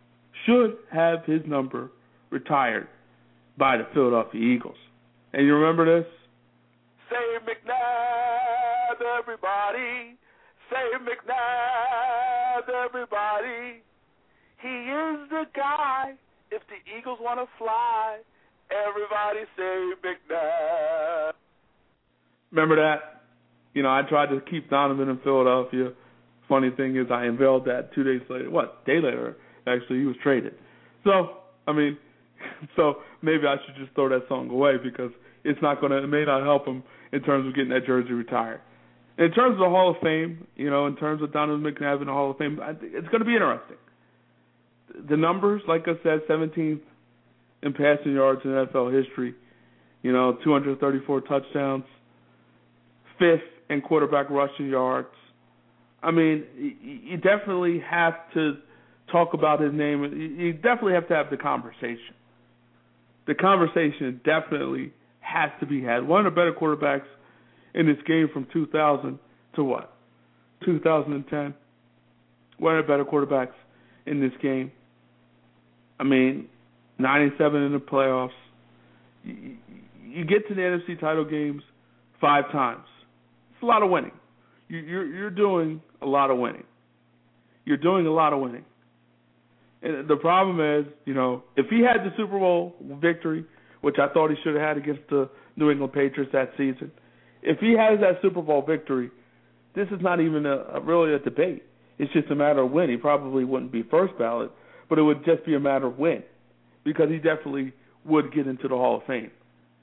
should have his number retired by the Philadelphia Eagles. And you remember this? Say McNabb, everybody. Say McNabb, everybody. He is the guy. If the Eagles want to fly, everybody say McNabb. Remember that? You know, I tried to keep Donovan in Philadelphia. Funny thing is I unveiled that two days later. What? Day later, actually, he was traded. So, I mean, so maybe I should just throw that song away because it's not going to, it may not help him in terms of getting that jersey retired. In terms of the Hall of Fame, you know, in terms of Donovan McNabb in the Hall of Fame, I think it's going to be interesting. The numbers, like I said, seventeenth in passing yards in N F L history, you know, two hundred thirty-four touchdowns, fifth in quarterback rushing yards. I mean, you definitely have to talk about his name. You definitely have to have the conversation. The conversation definitely has to be had. One of the better quarterbacks in this game from two thousand to what? two thousand ten. One of the better quarterbacks in this game. I mean, ninety-seven in the playoffs. You, you get to the N F C title games five times. It's a lot of winning. You, you're, you're doing a lot of winning. You're doing a lot of winning. And the problem is, you know, if he had the Super Bowl victory, which I thought he should have had against the New England Patriots that season, if he has that Super Bowl victory, this is not even a, a really a debate. It's just a matter of when. He probably wouldn't be first ballot, but it would just be a matter of when, because he definitely would get into the Hall of Fame.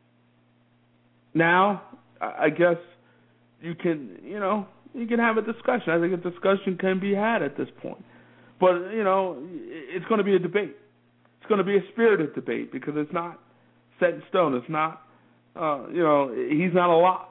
Now, I guess you can, you know, you can have a discussion. I think a discussion can be had at this point. But, you know, it's going to be a debate. It's going to be a spirited debate because it's not set in stone. It's not, uh, you know, he's not a lock.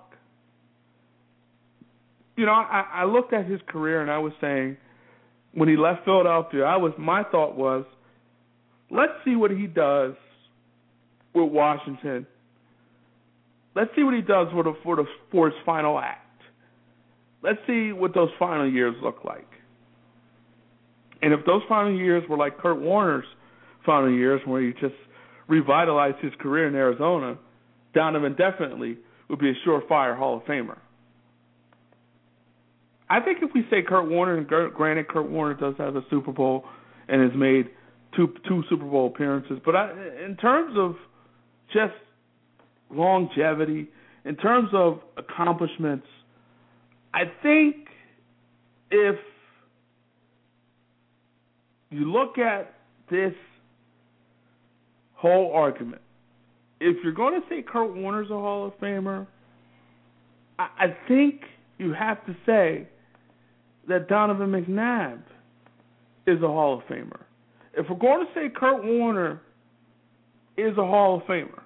You know, I, I looked at his career and I was saying, when he left Philadelphia, I was my thought was, let's see what he does with Washington. Let's see what he does for the, for the for his final act. Let's see what those final years look like. And if those final years were like Kurt Warner's final years, where he just revitalized his career in Arizona, Donovan definitely would be a surefire Hall of Famer. I think if we say Kurt Warner, and granted Kurt Warner does have a Super Bowl and has made two two Super Bowl appearances, but I, in terms of just longevity, in terms of accomplishments, I think if you look at this whole argument, if you're going to say Kurt Warner's a Hall of Famer, I, I think you have to say that Donovan McNabb is a Hall of Famer. If we're going to say Kurt Warner is a Hall of Famer,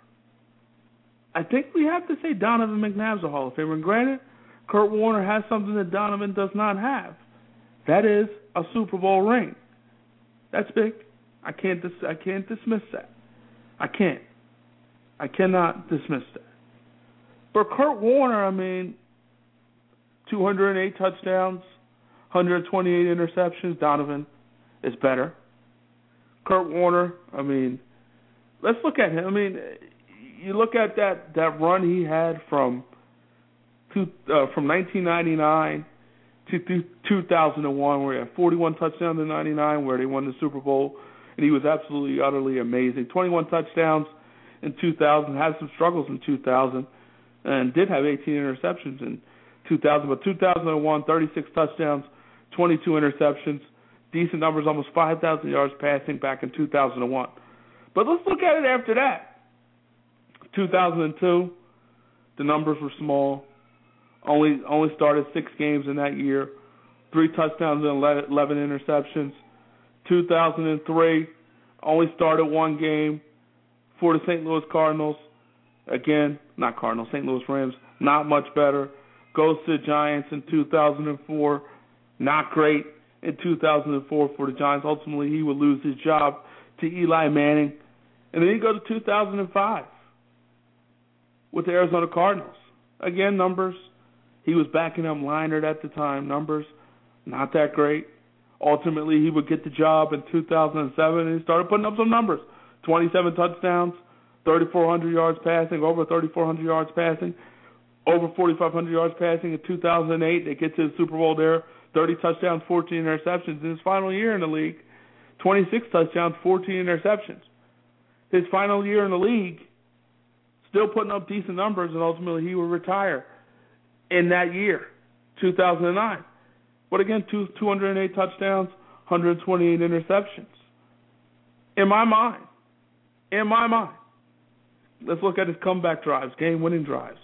I think we have to say Donovan McNabb's a Hall of Famer. And granted, Kurt Warner has something that Donovan does not have. That is a Super Bowl ring. That's big. I can't dis- I can't dismiss that. I can't. I cannot dismiss that. But Kurt Warner, I mean, two hundred eight touchdowns, one hundred twenty-eight interceptions. Donovan is better. Kurt Warner, I mean, let's look at him. I mean, you look at that, that run he had from two, uh, from nineteen ninety-nine to two thousand one, where he had forty-one touchdowns in ninety-nine, where they won the Super Bowl, and he was absolutely, utterly amazing. twenty-one touchdowns in two thousand, had some struggles in two thousand, and did have eighteen interceptions in two thousand, but two thousand one, thirty-six touchdowns, twenty-two interceptions, decent numbers, almost five thousand yards passing back in two thousand one. But let's look at it after that. two thousand two, the numbers were small. Only only started six games in that year, three touchdowns and eleven interceptions. two thousand three, only started one game for the Saint Louis Cardinals. Again, not Cardinals, Saint Louis Rams, not much better. Goes to the Giants in two thousand four, not great in two thousand four for the Giants. Ultimately, he would lose his job to Eli Manning. And then he goes to two thousand five with the Arizona Cardinals. Again, numbers. He was backing up Leinart at the time. Numbers, not that great. ultimately he would get the job in two thousand seven, and he started putting up some numbers. twenty-seven touchdowns, thirty-four hundred yards passing, over thirty-four hundred yards passing, over forty-five hundred yards passing in two thousand eight. They get to the Super Bowl there, thirty touchdowns, fourteen interceptions. In his final year in the league, twenty-six touchdowns, fourteen interceptions. His final year in the league, still putting up decent numbers, and ultimately he would retire in that year, two thousand nine. But again, two, two hundred eight touchdowns, one hundred twenty-eight interceptions. In my mind, in my mind, let's look at his comeback drives, game-winning drives.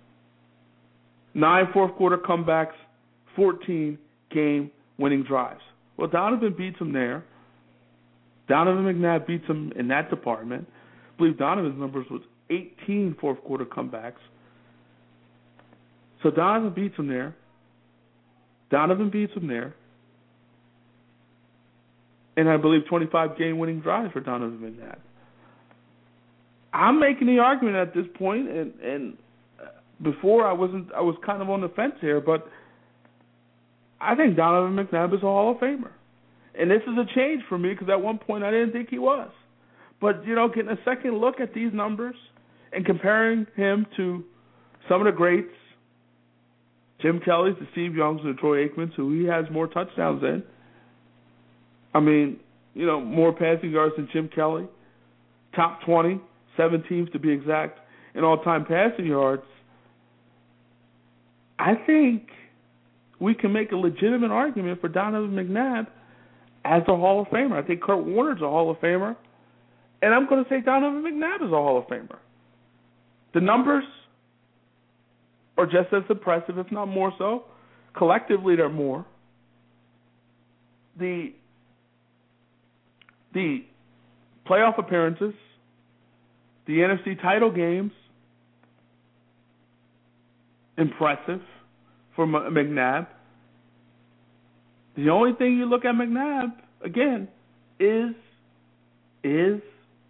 Nine fourth-quarter comebacks, fourteen game-winning drives. Well, Donovan beats him there. Donovan McNabb beats him in that department. I believe Donovan's numbers was eighteen fourth-quarter comebacks. So Donovan beats him there. Donovan beats him there. And I believe twenty-five game-winning drives for Donovan McNabb. I'm making the argument at this point, and, and before I wasn't, I was kind of on the fence here, but I think Donovan McNabb is a Hall of Famer. And this is a change for me because at one point I didn't think he was. But, you know, getting a second look at these numbers and comparing him to some of the greats, Jim Kelly's, the Steve Youngs, and the Troy Aikmans, who he has more touchdowns than. I mean, you know, more passing yards than Jim Kelly. Top twenty, seventeenth to be exact, in all-time passing yards. I think we can make a legitimate argument for Donovan McNabb as a Hall of Famer. I think Kurt Warner's a Hall of Famer. And I'm going to say Donovan McNabb is a Hall of Famer. The numbers are just as impressive, if not more so. Collectively, they're more. The the playoff appearances, the N F C title games, impressive for McNabb. The only thing you look at McNabb, again, is is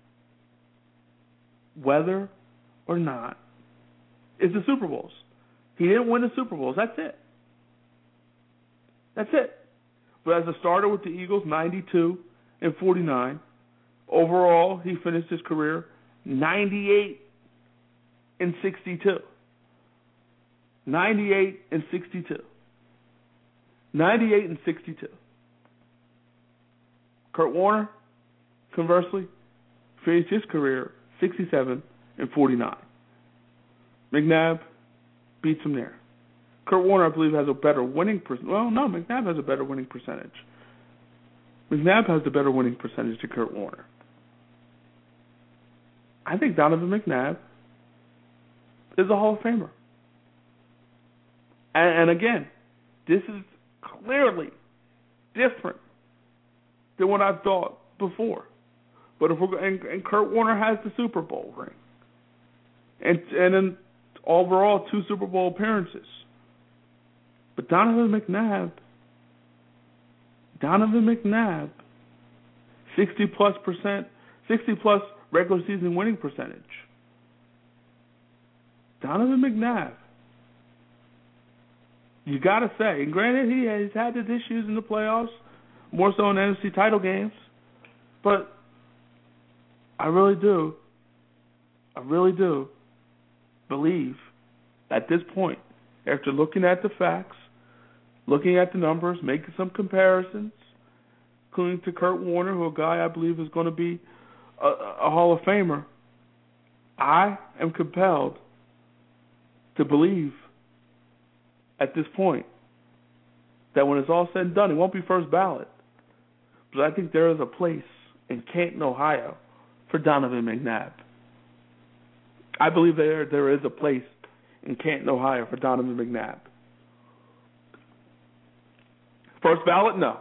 whether or not is the Super Bowls. He didn't win the Super Bowls. That's it. That's it. But as a starter with the Eagles, ninety-two and forty-nine. Overall, he finished his career ninety-eight and sixty-two. ninety-eight and sixty-two. ninety-eight and sixty-two. Kurt Warner, conversely, finished his career sixty-seven and forty-nine. McNabb beats him there. Kurt Warner, I believe, has a better winning percentage. Well, no, McNabb has a better winning percentage. McNabb has the better winning percentage to Kurt Warner. I think Donovan McNabb is a Hall of Famer. And, and again, this is clearly different than what I thought before. But if we're and, and Kurt Warner has the Super Bowl ring, and and then overall two Super Bowl appearances. But Donovan McNabb, Donovan McNabb, sixty plus percent, sixty plus regular season winning percentage. Donovan McNabb, you got to say, and granted he has had his issues in the playoffs, more so in the N F C title games, but I really do, I really do believe at this point, after looking at the facts, looking at the numbers, making some comparisons, including to Kurt Warner, who a guy I believe is going to be a, a Hall of Famer, I am compelled to believe at this point that when it's all said and done, it won't be first ballot. But I think there is a place in Canton, Ohio for Donovan McNabb. I believe there there is a place in Canton, Ohio for Donovan McNabb. First ballot? No.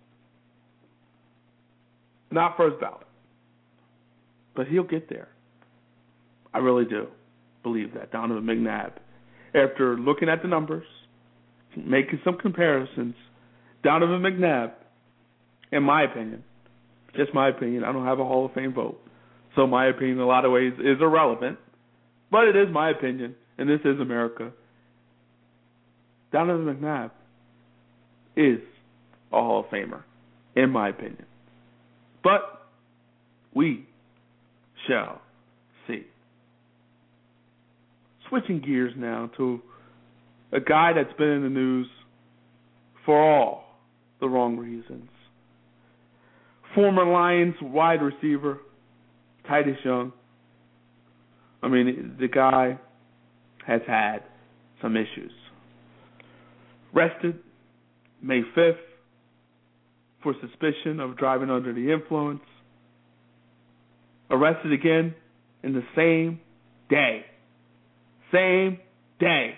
Not first ballot. But he'll get there. I really do believe that. Donovan McNabb, after looking at the numbers, making some comparisons, Donovan McNabb, in my opinion, just my opinion, I don't have a Hall of Fame vote, so my opinion in a lot of ways is irrelevant, but it is my opinion, and this is America. Donovan McNabb is a Hall of Famer. in my opinion. But we shall see. Switching gears now to a guy that's been in the news for all the wrong reasons. Former Lions wide receiver Titus Young. I mean, the guy has had some issues. Arrested May fifth for suspicion of driving under the influence. Arrested again in the same day. Same day.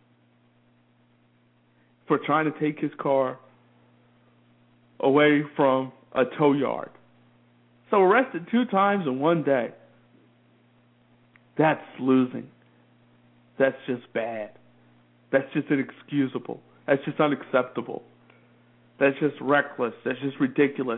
For trying to take his car away from a tow yard. So arrested two times in one day. That's losing. That's just bad. That's just inexcusable. That's just unacceptable. That's just reckless. That's just ridiculous.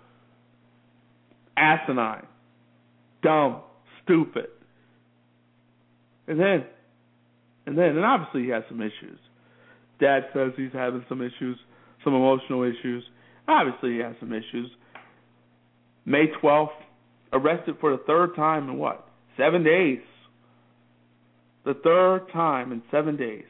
Asinine. Dumb. Stupid. And then, and then, and obviously he has some issues. Dad says he's having some issues, some emotional issues. Obviously he has some issues. May twelfth, arrested for the third time in what? Seven days. The third time in seven days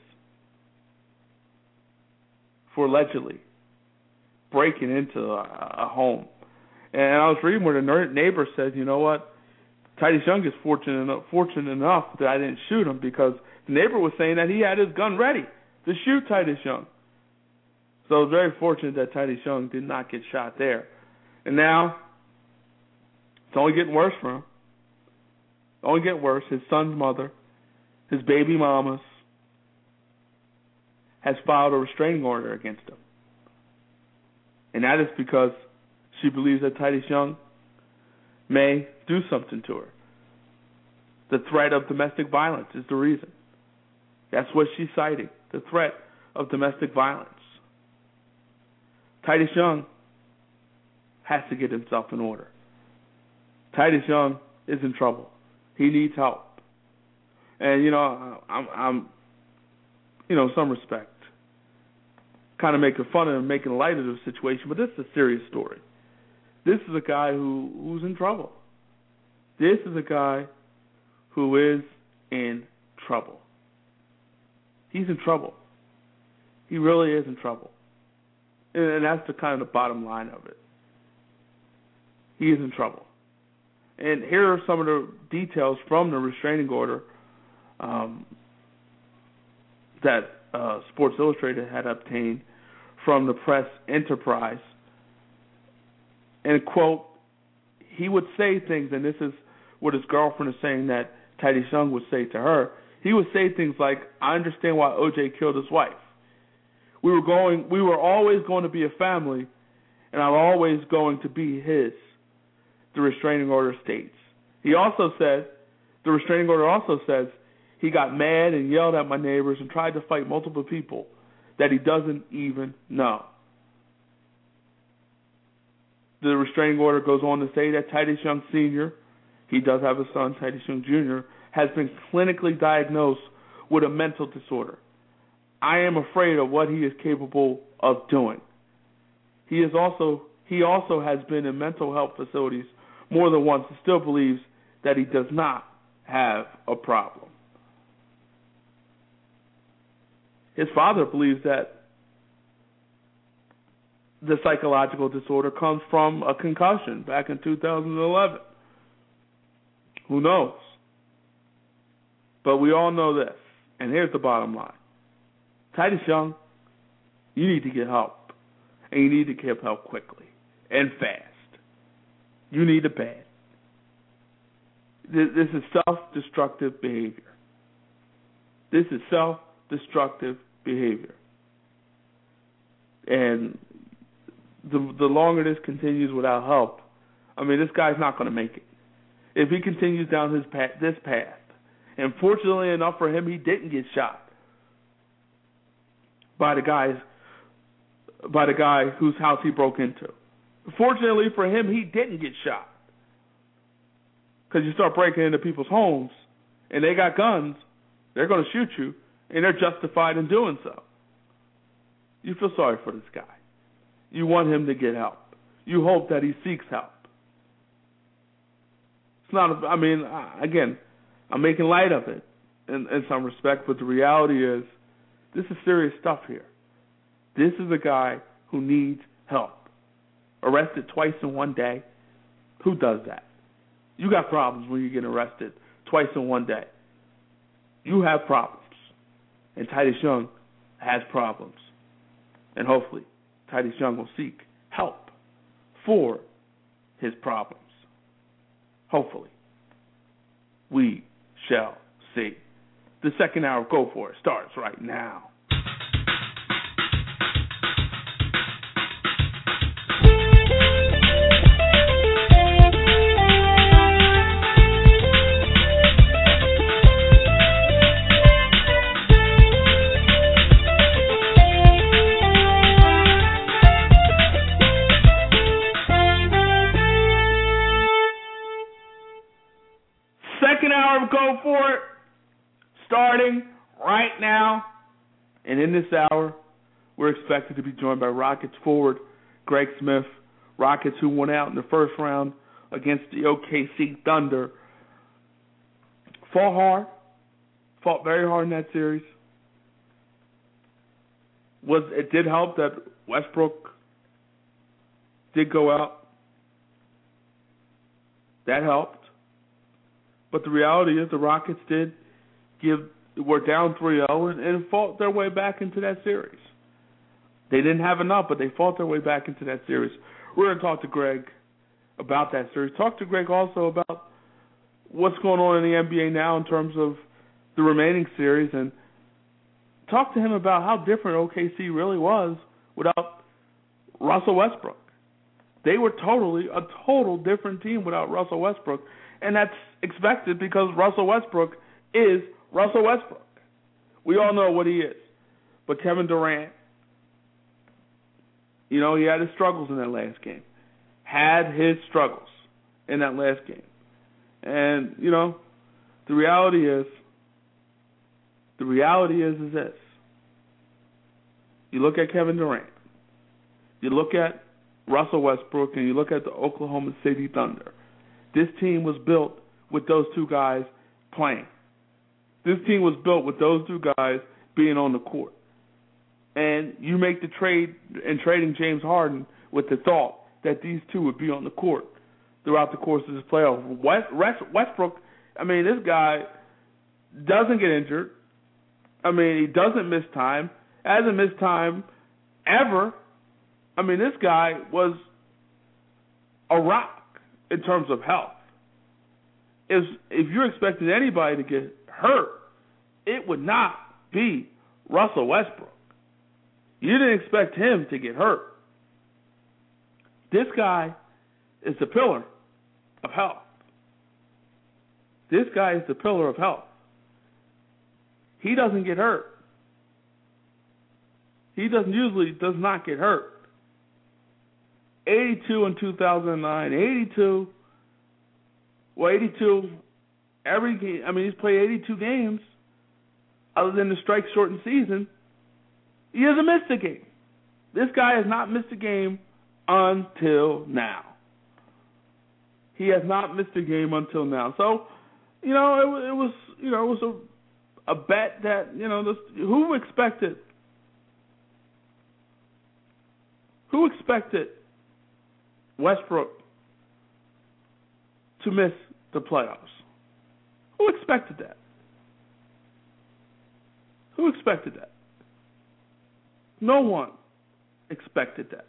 for allegedly breaking into a, a home. And I was reading where the neighbor said, you know what, Titus Young is fortunate enough, fortunate enough that I didn't shoot him, because the neighbor was saying that he had his gun ready to shoot Titus Young. So I was very fortunate that Titus Young did not get shot there. And now, it's only getting worse for him. It's only getting worse. His son's mother, his baby mamas, has filed a restraining order against him. And that is because she believes that Titus Young may do something to her. The threat of domestic violence is the reason. That's what she's citing, the threat of domestic violence. Titus Young has to get himself in order. Titus Young is in trouble. He needs help. And, you know, I'm, I'm you know, in some respect, kind of making fun of him, making light of the situation, but this is a serious story. This is a guy who, who's in trouble. This is a guy who is in trouble. He's in trouble. He really is in trouble. And that's the kind of the bottom line of it. He is in trouble. And here are some of the details from the restraining order um, that uh, Sports Illustrated had obtained from the Press Enterprise. And, quote, he would say things, and this is what his girlfriend is saying that Titus Young would say to her. He would say things like, I understand why O J killed his wife. We were going, we were always going to be a family, and I'm always going to be his, the restraining order states. He also said, the restraining order also says, he got mad and yelled at my neighbors and tried to fight multiple people that he doesn't even know. The restraining order goes on to say that Titus Young Senior, he does have a son, Titus Young Junior, has been clinically diagnosed with a mental disorder. I am afraid of what he is capable of doing. He is also he also has been in mental health facilities more than once and still believes that he does not have a problem. His father believes that the psychological disorder comes from a concussion back in two thousand eleven. Who knows? But we all know this, and here's the bottom line. Titus Young, you need to get help, and you need to get help quickly and fast. You need it bad. This is self-destructive behavior. This is self-destructive behavior. And the the longer this continues without help, I mean, this guy's not going to make it. If he continues down his path, this path, and fortunately enough for him, he didn't get shot by the guys, by the guy whose house he broke into. Fortunately for him, he didn't get shot. Because you start breaking into people's homes, and they got guns, they're going to shoot you, and they're justified in doing so. You feel sorry for this guy. You want him to get help. you hope that he seeks help. It's not, a, I mean, again, I'm making light of it in, in some respect, but the reality is this is serious stuff here. This is a guy who needs help. Arrested twice in one day. Who does that? You got problems when you get arrested twice in one day. You have problems. And Titus Young has problems. And hopefully Titus Young will seek help for his problems. Hopefully. We shall see. The second hour of Go For It starts right now. Go For It, starting right now. And in this hour, we're expected to be joined by Rockets forward Greg Smith. Rockets who won out in the first round against the O K C Thunder. Fought hard, fought very hard in that series. Was it did help that Westbrook did go out. That helped. But the reality is the Rockets did give were down three oh and, and fought their way back into that series. They didn't have enough, but they fought their way back into that series. We're going to talk to Greg about that series. Talk to Greg also about what's going on in the N B A now in terms of the remaining series, and talk to him about how different O K C really was without Russell Westbrook. They were totally a total different team without Russell Westbrook. And that's expected because Russell Westbrook is Russell Westbrook. We all know what he is. But Kevin Durant, you know, he had his struggles in that last game. Had his struggles in that last game. And, you know, the reality is, the reality is, is this. You look at Kevin Durant. You look at Russell Westbrook, and you look at the Oklahoma City Thunder. This team was built with those two guys playing. This team was built with those two guys being on the court. And you make the trade and trading James Harden with the thought that these two would be on the court throughout the course of this playoff. West, Westbrook, I mean, this guy doesn't get injured. I mean, he doesn't miss time. Hasn't missed time ever. I mean, this guy was a rock in terms of health. If, if you're expecting anybody to get hurt, it would not be Russell Westbrook. You didn't expect him to get hurt. This guy is the pillar of health. This guy is the pillar of health. He doesn't get hurt. He doesn't usually does not get hurt. eighty-two in two thousand nine, eighty-two, well, eighty-two, every game, I mean, he's played eighty-two games, other than the strike-shortened season. He hasn't missed a game. This guy has not missed a game until now. He has not missed a game until now. So, you know, it, it was, you know, it was a, a bet that, you know, this, who expected, who expected Westbrook to miss the playoffs? Who expected that? Who expected that? No one expected that.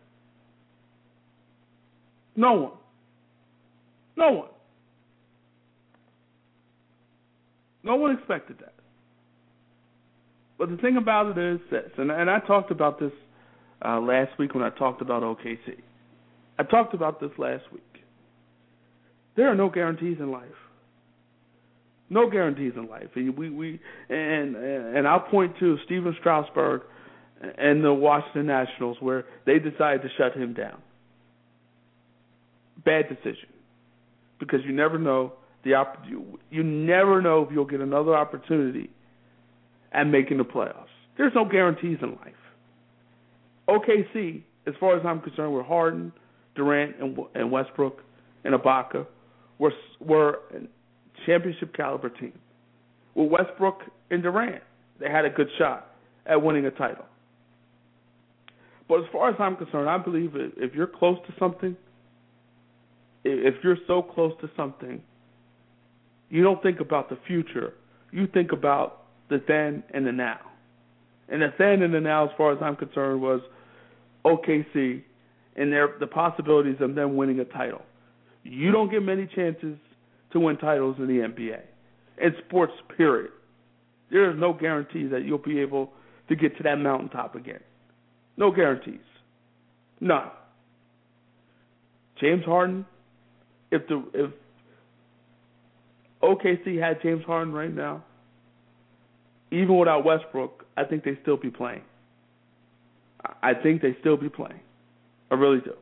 No one. No one. No one expected that. But the thing about it is this, and, and I talked about this uh, last week when I talked about O K C. I talked about this last week. There are no guarantees in life. No guarantees in life. And we, we and and I'll point to Steven Strasburg and the Washington Nationals where they decided to shut him down. Bad decision. Because you never know the you, you never know if you'll get another opportunity at making the playoffs. There's no guarantees in life. O K C, as far as I'm concerned, with Harden, Durant and, and Westbrook and Ibaka were were a championship caliber team. With Westbrook and Durant, they had a good shot at winning a title. But as far as I'm concerned, I believe if you're close to something, if you're so close to something, you don't think about the future. You think about the then and the now. And the then and the now, as far as I'm concerned, was O K C and their, the possibilities of them winning a title. You don't get many chances to win titles in the N B A. In sports, period. There is no guarantee that you'll be able to get to that mountaintop again. No guarantees. None. James Harden, if the if O K C had James Harden right now, even without Westbrook, I think they'd still be playing. I think they'd still be playing. I really do.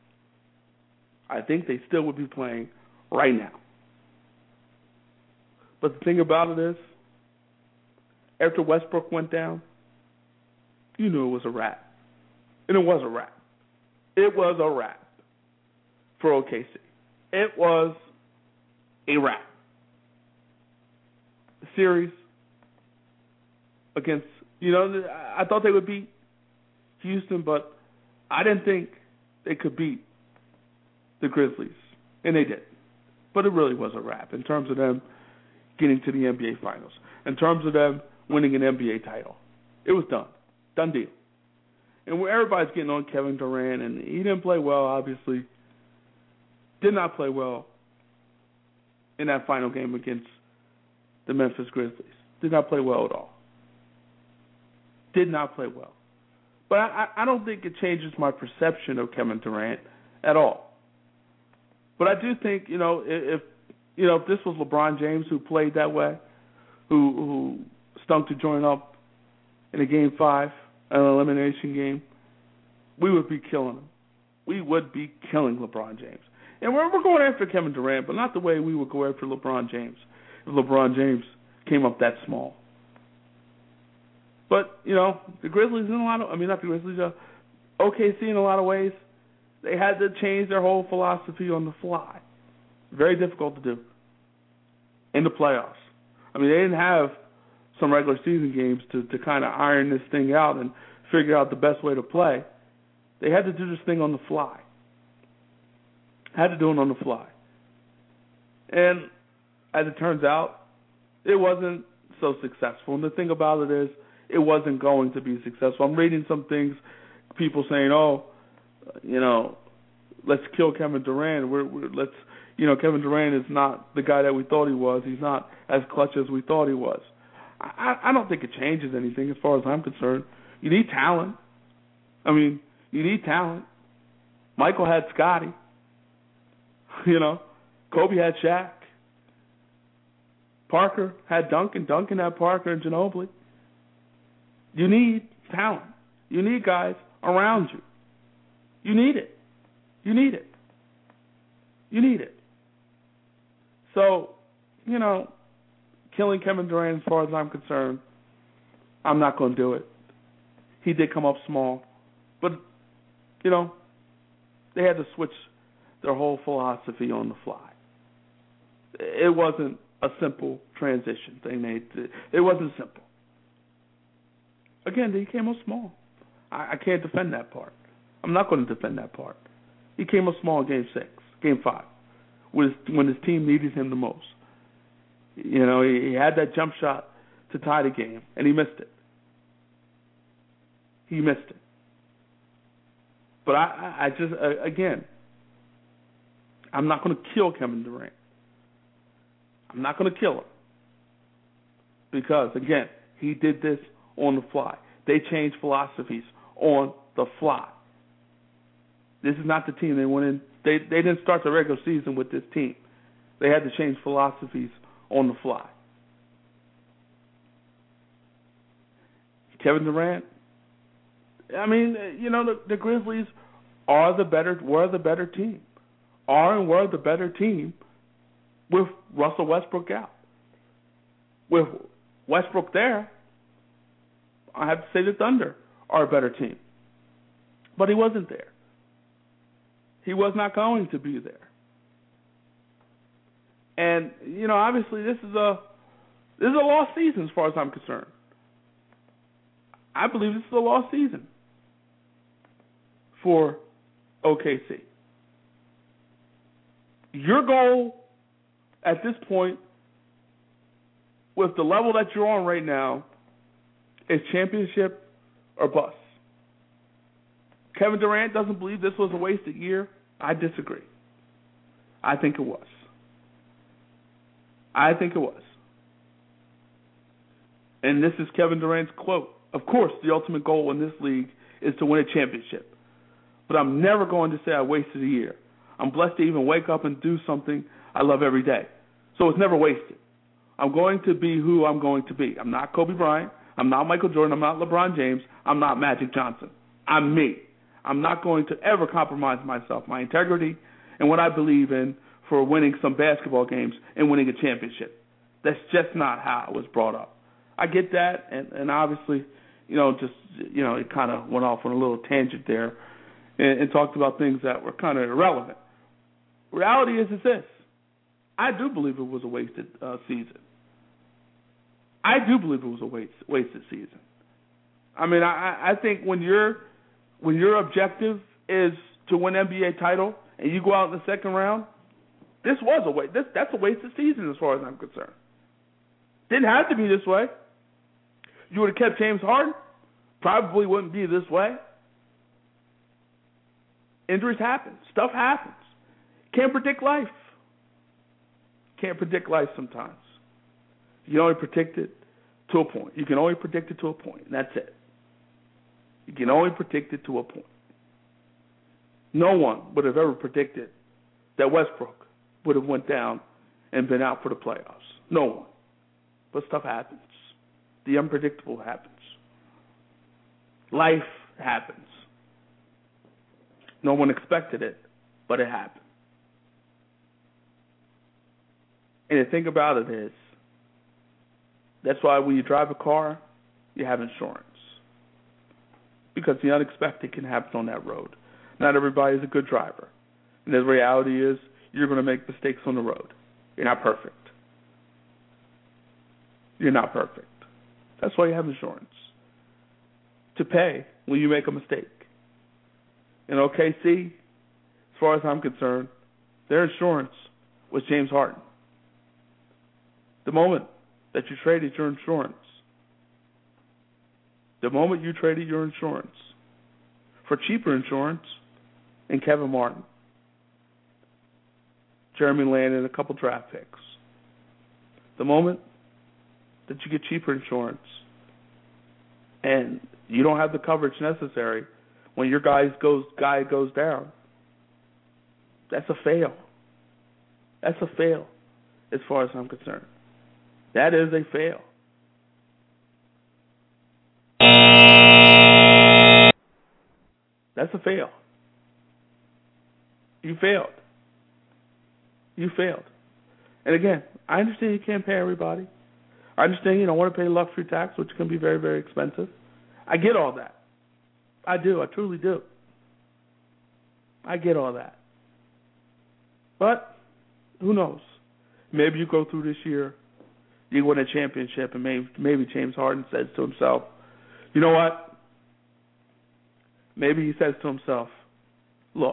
I think they still would be playing right now. But the thing about it is, after Westbrook went down, you knew it was a wrap. And it was a wrap. It was a wrap for O K C. It was a wrap. The series against, you know, I thought they would beat Houston, but I didn't think they could beat the Grizzlies. And they did. But it really was a wrap in terms of them getting to the N B A Finals, in terms of them winning an N B A title. It was done. Done deal. And where everybody's getting on Kevin Durant, and he didn't play well, obviously. Did not play well in that final game against the Memphis Grizzlies. Did not play well at all. Did not play well. But I, I don't think it changes my perception of Kevin Durant at all. But I do think, you know, if you know if this was LeBron James who played that way, who who stunk to join up in a game five, an elimination game, we would be killing him. We would be killing LeBron James. And we're, we're going after Kevin Durant, but not the way we would go after LeBron James if LeBron James came up that small. But, you know, the Grizzlies in a lot of, I mean, not the Grizzlies, uh, O K C in a lot of ways, they had to change their whole philosophy on the fly. Very difficult to do in the playoffs. I mean, they didn't have some regular season games to, to kind of iron this thing out and figure out the best way to play. They had to do this thing on the fly. Had to do it on the fly. And as it turns out, it wasn't so successful. And the thing about it is, it wasn't going to be successful. I'm reading some things, people saying, oh, you know, let's kill Kevin Durant. We're, we're, let's, you know, Kevin Durant is not the guy that we thought he was. He's not as clutch as we thought he was. I, I don't think it changes anything as far as I'm concerned. You need talent. I mean, you need talent. Michael had Scotty. You know, Kobe had Shaq. Parker had Duncan. Duncan had Parker and Ginobili. You need talent. You need guys around you. You need it. You need it. You need it. So, you know, killing Kevin Durant, as far as I'm concerned, I'm not going to do it. He did come up small. But, you know, they had to switch their whole philosophy on the fly. It wasn't a simple transition they made. It wasn't simple. Again, he came up small. I, I can't defend that part. I'm not going to defend that part. He came up small in Game Six, Game Five, when his, when his team needed him the most. You know, he, he had that jump shot to tie the game, and he missed it. He missed it. But I, I, I just, uh, again, I'm not going to kill Kevin Durant. I'm not going to kill him. Because, again, he did this on the fly. They changed philosophies on the fly. This is not the team they went in. They they didn't start the regular season with this team. They had to change philosophies on the fly. Kevin Durant, I mean, you know, the, the Grizzlies are the better, were the better team. Are and were the better team with Russell Westbrook out. With Westbrook there, I have to say the Thunder are a better team. But he wasn't there. he was not going to be there. And, you know, obviously this is a this is a lost season as far as I'm concerned. I believe this is a lost season for O K C. Your goal at this point, with the level that you're on right now, is championship or bust. Kevin Durant doesn't believe this was a wasted year. I disagree. I think it was. I think it was. And this is Kevin Durant's quote. Of course, the ultimate goal in this league is to win a championship. But I'm never going to say I wasted a year. I'm blessed to even wake up and do something I love every day. So it's never wasted. I'm going to be who I'm going to be. I'm not Kobe Bryant. I'm not Michael Jordan. I'm not LeBron James. I'm not Magic Johnson. I'm me. I'm not going to ever compromise myself, my integrity, and what I believe in for winning some basketball games and winning a championship. That's just not how I was brought up. I get that, and, and obviously, you know, just, you know, it kind of went off on a little tangent there and, and talked about things that were kind of irrelevant. Reality is, is this. I do believe it was a wasted uh, season. I do believe it was a waste, wasted season. I mean, I, I think when you're when your objective is to win an N B A title and you go out in the second round, this was a waste. This that's a wasted season as far as I'm concerned. Didn't have to be this way. You would have kept James Harden, probably wouldn't be this way. Injuries happen. Stuff happens. Can't predict life. Can't predict life sometimes. You can only predict it to a point. You can only predict it to a point, and that's it. You can only predict it to a point. No one would have ever predicted that Westbrook would have went down and been out for the playoffs. No one. But stuff happens. The unpredictable happens. Life happens. No one expected it, but it happened. And the thing about it is, that's why when you drive a car, you have insurance. Because the unexpected can happen on that road. Not everybody is a good driver. And the reality is, you're going to make mistakes on the road. You're not perfect. You're not perfect. That's why you have insurance. To pay when you make a mistake. In O K C, as far as I'm concerned, their insurance was James Harden. The moment that you traded your insurance, the moment you traded your insurance for cheaper insurance in Kevin Martin, Jeremy Lamb, and a couple draft picks, the moment that you get cheaper insurance and you don't have the coverage necessary when your guy goes guy goes down, that's a fail. That's a fail as far as I'm concerned. That is a fail. That's a fail. You failed. You failed. And again, I understand you can't pay everybody. I understand you don't want to pay luxury tax, which can be very, very expensive. I get all that. I do. I truly do. I get all that. But who knows? Maybe you go through this year, you win a championship, and maybe, maybe James Harden says to himself, you know what? Maybe he says to himself, look,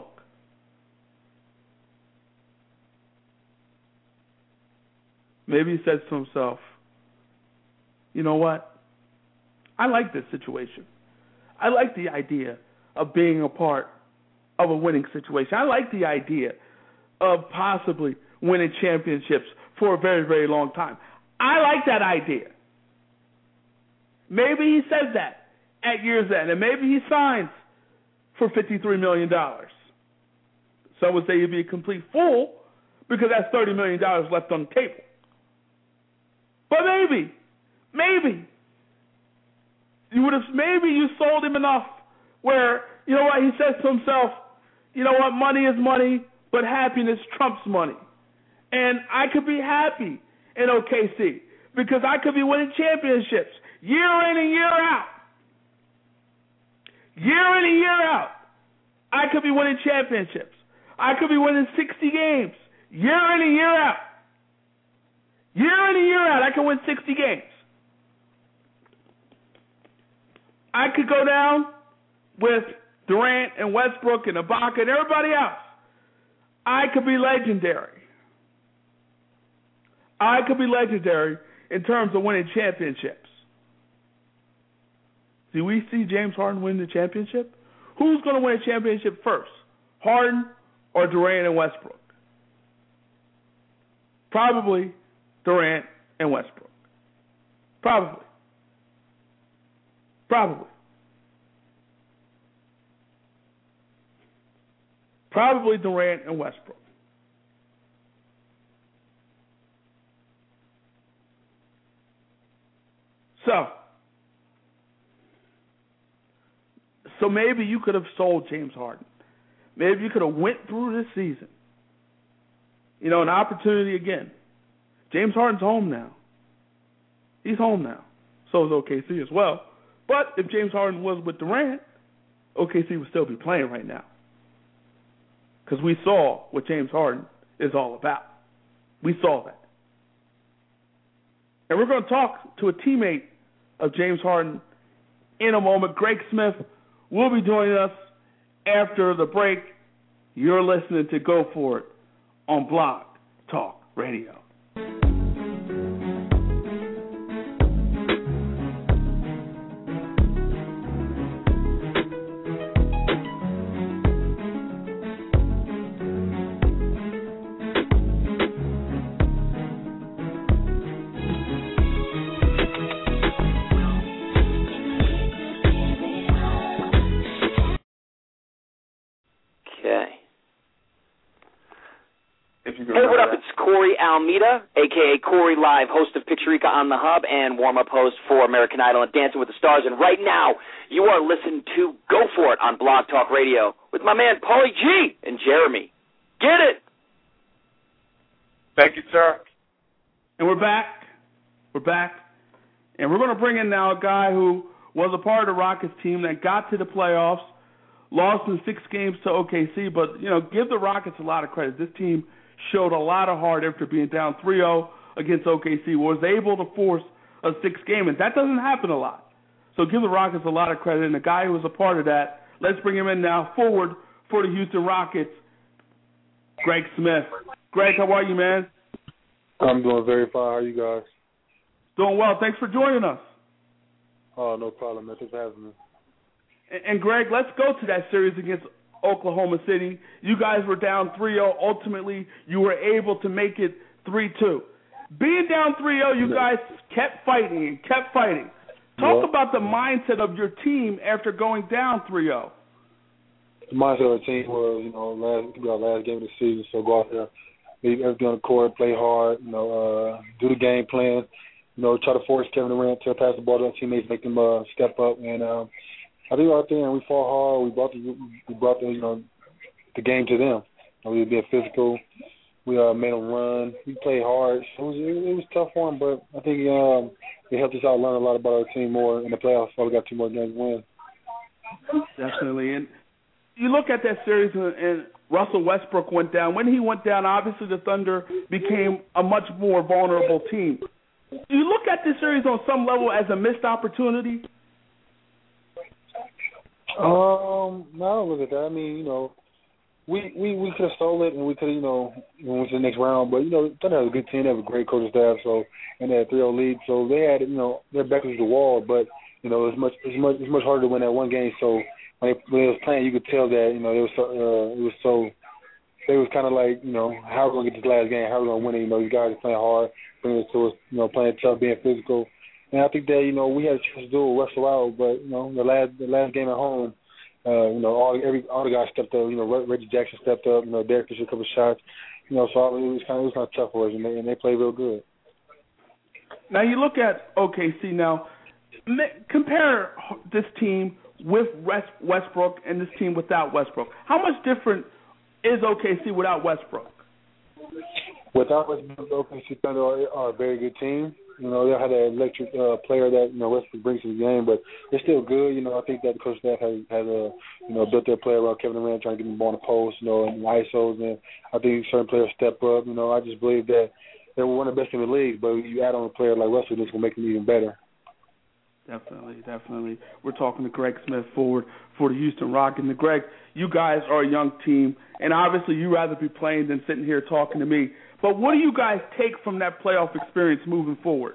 maybe he says to himself, you know what? I like this situation. I like the idea of being a part of a winning situation. I like the idea of possibly winning championships for a very, very long time. I like that idea. Maybe he says that at year's end, and maybe he signs for fifty-three million dollars. Some would say he'd be a complete fool because that's thirty million dollars left on the table. But maybe, maybe, you would have, maybe you sold him enough where, you know what, he says to himself, you know what, money is money, but happiness trumps money. And I could be happy in O K C because I could be winning championships year in and year out. Year in and year out, I could be winning championships. I could be winning sixty games, year in and year out. Year in and year out, I can win sixty games. I could go down with Durant and Westbrook and Ibaka and everybody else. I could be legendary. I could be legendary in terms of winning championships. Do we see James Harden win the championship? Who's going to win a championship first, Harden or Durant and Westbrook? Probably Durant and Westbrook. Probably. Probably. Probably Durant and Westbrook. So, so maybe you could have sold James Harden. Maybe you could have went through this season. You know, an opportunity again. James Harden's home now. He's home now. So is O K C as well. But if James Harden was with Durant, O K C would still be playing right now. Because we saw what James Harden is all about. We saw that. And we're going to talk to a teammate of James Harden in a moment. Greg Smith will be joining us after the break. You're listening to Go For It on Blog Talk Radio. Almeida, a k a. Corey Live, host of Picturica on the Hub and warm-up host for American Idol and Dancing with the Stars. And right now, you are listening to Go For It on Blog Talk Radio with my man, Paulie G and Jeremy. Get it! Thank you, sir. And we're back. We're back. And we're going to bring in now a guy who was a part of the Rockets team that got to the playoffs, lost in six games to O K C, but, you know, give the Rockets a lot of credit. This team showed a lot of heart after being down three oh against O K C, was able to force a six-game, and that doesn't happen a lot. So give the Rockets a lot of credit, and the guy who was a part of that, let's bring him in now forward for the Houston Rockets, Greg Smith. Greg, how are you, man? I'm doing very fine. How are you guys? Doing well. Thanks for joining us. Oh, no problem, man. Thanks for having me. And, and Greg, let's go to that series against Oklahoma City. You guys were down three oh. Ultimately, you were able to make it three two. Being down three oh, you guys kept fighting and kept fighting. Talk yeah. about the mindset of your team after going down three oh. The mindset of the team was, you know, last, could be our last game of the season, so go out there, leave everything on the court, play hard, you know, uh, do the game plan, you know, try to force Kevin Durant to pass the ball to our teammates, make them uh, step up, and um, I think we were out there and we fought hard. We brought the we brought the you know the game to them. You know, we were being physical. We uh, made them run. We played hard. So it was it was tough for them, but I think um, it helped us out learn a lot about our team more in the playoffs. So we got two more games to win. Definitely. And you look at that series, and, and Russell Westbrook went down. When he went down, obviously the Thunder became a much more vulnerable team. Do you look at this series on some level as a missed opportunity? Um, no, I don't look at that. I mean, you know, we we, we could have stole it and we could have, you know, went to the next round. But, you know, Thunder has a good team. They have a great coaching staff, so, and they had a three oh lead. So they had, you know, their back was the wall. But, you know, it's much it's much it's much harder to win that one game. So when they, when they was playing, you could tell that, you know, it was so, uh, it was so, they was kind of like, you know, how are we going to get this last game? How are we going to win it? You know, these guys are playing hard, bringing it to us, you know, playing tough, being physical. And I think that, you know, we had a chance to do it, wrestle out, but, you know, the last the last game at home, uh, you know, all every all the guys stepped up. You know, Reggie Jackson stepped up. You know, Derek took a couple shots. You know, so it was kind of it was kind of tough for us, and they and they played real good. Now you look at O K C now. Compare this team with Westbrook and this team without Westbrook. How much different is O K C without Westbrook? Without Westbrook, the O K C Thunder are, are a very good team. You know, they had an electric uh, player that, you know, Westbrook brings to the game, but they're still good. You know, I think that the coach staff has, has uh, you know, built their play around Kevin Durant, trying to get him on the post, you know, and I S Os, and I think certain players step up. You know, I just believe that they were one of the best in the league, but you add on a player like Russell, this will make them even better. Definitely, definitely. We're talking to Greg Smith, forward for the Houston Rockets. And Greg, you guys are a young team, and obviously you'd rather be playing than sitting here talking to me. But what do you guys take from that playoff experience moving forward?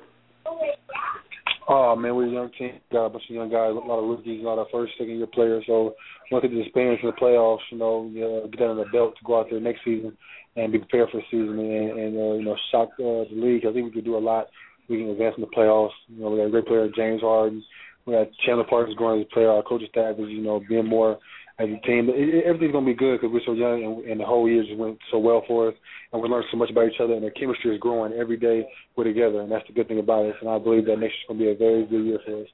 Oh, man, we're a young team. Got a bunch of young guys, a lot of rookies, a lot of first, second-year players. So once they get the experience in the playoffs, you know, uh, get that on the belt to go out there next season and be prepared for the season and, and uh, you know, shock uh, the league. I think we could do a lot. We can advance in the playoffs. You know, we got a great player, James Harden. We got Chandler Parsons going as a player. Our coaching staff is, you know, being more as a team. It, it, everything's going to be good because we're so young and, and the whole year just went so well for us. And we learned so much about each other, and our chemistry is growing every day. We're together, and that's the good thing about us. And I believe that next year's going to be a very good year for us.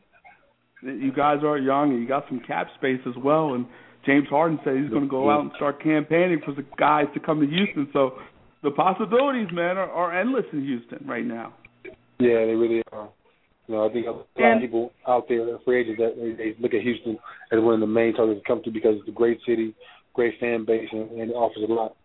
You guys are young, and you got some cap space as well. And James Harden said he's going to go out and start campaigning for the guys to come to Houston. So the possibilities, man, are, are endless in Houston right now. Yeah, they really are. You know, I think a lot and, of people out there, free agents, that they, they look at Houston as one of the main targets to come to because it's a great city, great fan base, and, and it offers a lot.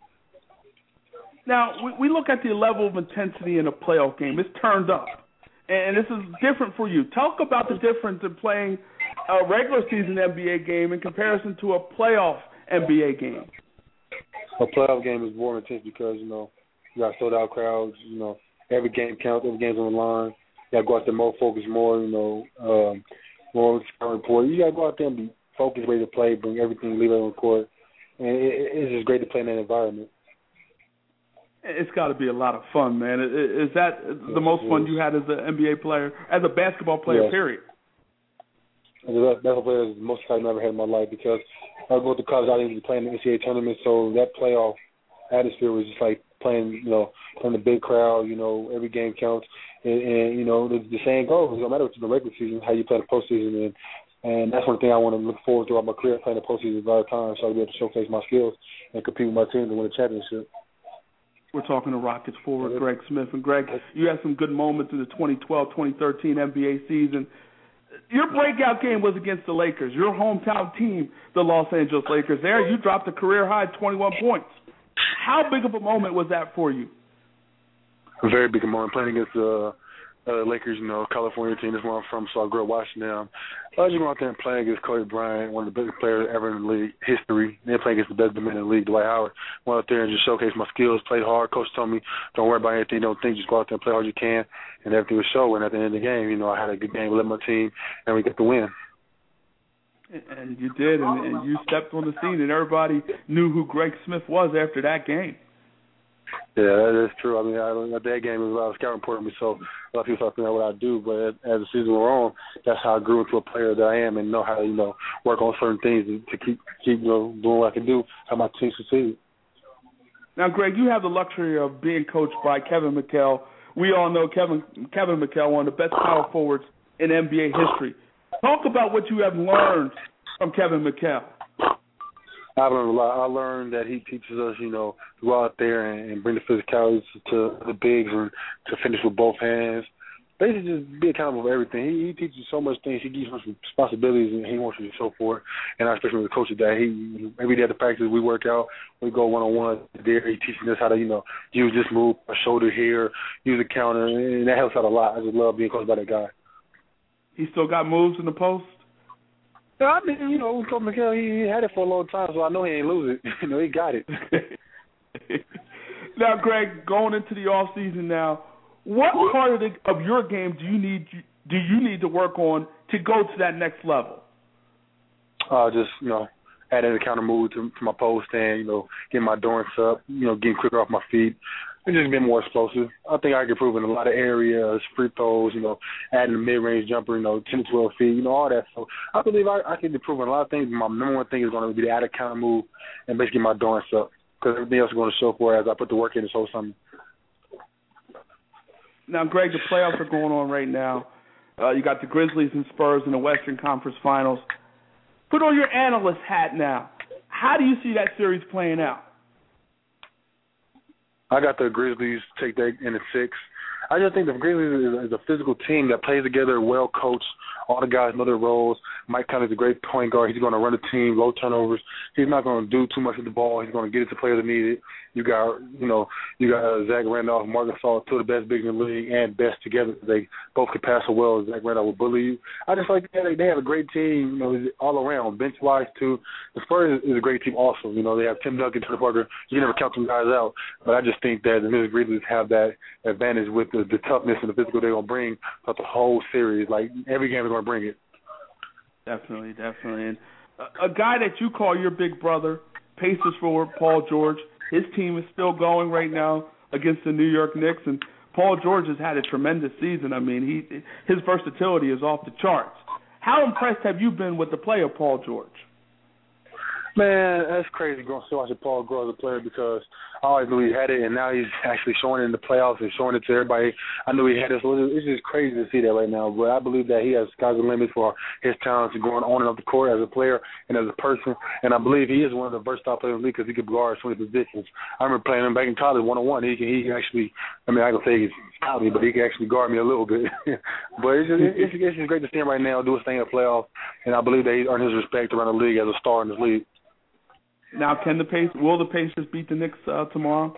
Now, we, we look at the level of intensity in a playoff game. It's turned up, and this is different for you. Talk about the difference in playing a regular season N B A game in comparison to a playoff N B A game. A playoff game is more intense because, you know, you got sold-out crowds, you know, every game counts, every game's on the line. You got to go out there more focused, more, you know, um, more report. You got to go out there and be focused, ready to play, bring everything, leave it on the court. And it, it's just great to play in that environment. It's got to be a lot of fun, man. Is that the most fun you had as an N B A player, as a basketball player, yes. Period? As a basketball player, is the most fun I've ever had in my life because I go to college, I didn't be playing in the N C double A tournament, so that playoff atmosphere was just like playing, you know, playing the big crowd, you know, every game counts. And, and you know, the, the saying goes, no matter what's in the regular season, how you play the postseason. And, and that's one thing I want to look forward to throughout my career, playing the postseason a lot of times so I'll be able to showcase my skills and compete with my team to win a championship. We're talking to Rockets forward Greg Smith. And, Greg, you had some good moments in the twenty twelve twenty thirteen N B A season. Your breakout game was against the Lakers, your hometown team, the Los Angeles Lakers. There you dropped a career-high twenty-one points. How big of a moment was that for you? A very big moment. Playing against the uh, uh, Lakers, you know, California team. That's where I'm from, so I grew up watching them. I was just going out there and playing against Kobe Bryant, one of the biggest players ever in the league history. Then playing against the best men in the league, Dwight Howard. Went out there and just showcased my skills, played hard. Coach told me, don't worry about anything, don't think, just go out there and play hard as you can. And everything was showing. At the end of the game, you know, I had a good game, led my team, and we got the win. And you did, and, and you stepped on the scene, and everybody knew who Greg Smith was after that game. Yeah, that is true. I mean, I, that game was a lot of scouting reporting me, so a lot of people thought to know what I do. But as the season went on, that's how I grew into a player that I am, and know how to, you know, work on certain things to keep keep you know doing what I can do, how my team succeed. Now, Greg, you have the luxury of being coached by Kevin McHale. We all know Kevin Kevin McHale, one of the best power forwards in N B A history. Talk about what you have learned from Kevin McHale. I've learned a lot. I learned that he teaches us, you know, to go out there and, and bring the physicalities to the bigs and to finish with both hands. Basically, just be accountable for everything. He, he teaches so much things. He gives us responsibilities, and he wants you to show for it. And I especially with the coach that he every day at the practice we work out, we go one on one. There, he teaching us how to, you know, use this move, a shoulder here, use a counter, and that helps out a lot. I just love being coached by that guy. He still got moves in the post? I mean, you know, Coach McHale, he, he had it for a long time, so I know he ain't lose it. You know, he got it. Now, Greg, going into the off season now, what part of, the, of your game do you need do you need to work on to go to that next level? Uh, just, you know, adding a counter move to, to my post and, you know, getting my endurance up, you know, getting quicker off my feet. And just being more explosive. I think I can improve in a lot of areas, free throws, you know, adding a mid-range jumper, you know, ten to twelve feet, you know, all that. So I believe I, I can improve in a lot of things. My number one thing is going to be to add a counter move and basically get my endurance up because everything else is going to show for as I put the work in this whole summer. Now, Greg, the playoffs are going on right now. Uh, you got the Grizzlies and Spurs in the Western Conference Finals. Put on your analyst hat now. How do you see that series playing out? I got the Grizzlies take that in the six. I just think the Grizzlies is a physical team that plays together, well coached. All the guys know their roles. Mike Conley's a great point guard. He's going to run the team, low turnovers. He's not going to do too much with the ball. He's going to get it to players that need it. You got, you know, you got uh, Zach Randolph, Marc Gasol, two of the best bigs in the league, and best together. They both can pass so well. Zach Randolph will bully you. I just like that. They have a great team, you know, all around, bench-wise, too. The Spurs is a great team also. You know, they have Tim Duncan, Tony Parker. You can never count them guys out. But I just think that the Memphis Grizzlies have that advantage with the, the toughness and the physical they're going to bring throughout the whole series. Like, every game they're going to bring it. Definitely, definitely. And a, a guy that you call your big brother, Pacers forward Paul George, his team is still going right now against the New York Knicks, and Paul George has had a tremendous season. I mean, he his versatility is off the charts. How impressed have you been with the play of Paul George? Man, that's crazy going to watch Paul grow as a player because I always knew he had it, and now he's actually showing it in the playoffs and showing it to everybody. I knew he had it, so it's just crazy to see that right now. But I believe that he has sky's the limit for his talents going on and off the court as a player and as a person. And I believe he is one of the versatile players in the league because he could guard so many positions. I remember playing him back in college one-on-one. He can, he can actually, I mean, I can say he's stout me, but he can actually guard me a little bit. But it's just, it's, it's just great to see him right now do his thing in the playoffs, and I believe that he's earned his respect around the league as a star in this league. Now, can the Pacers, will the Pacers beat the Knicks uh, tomorrow?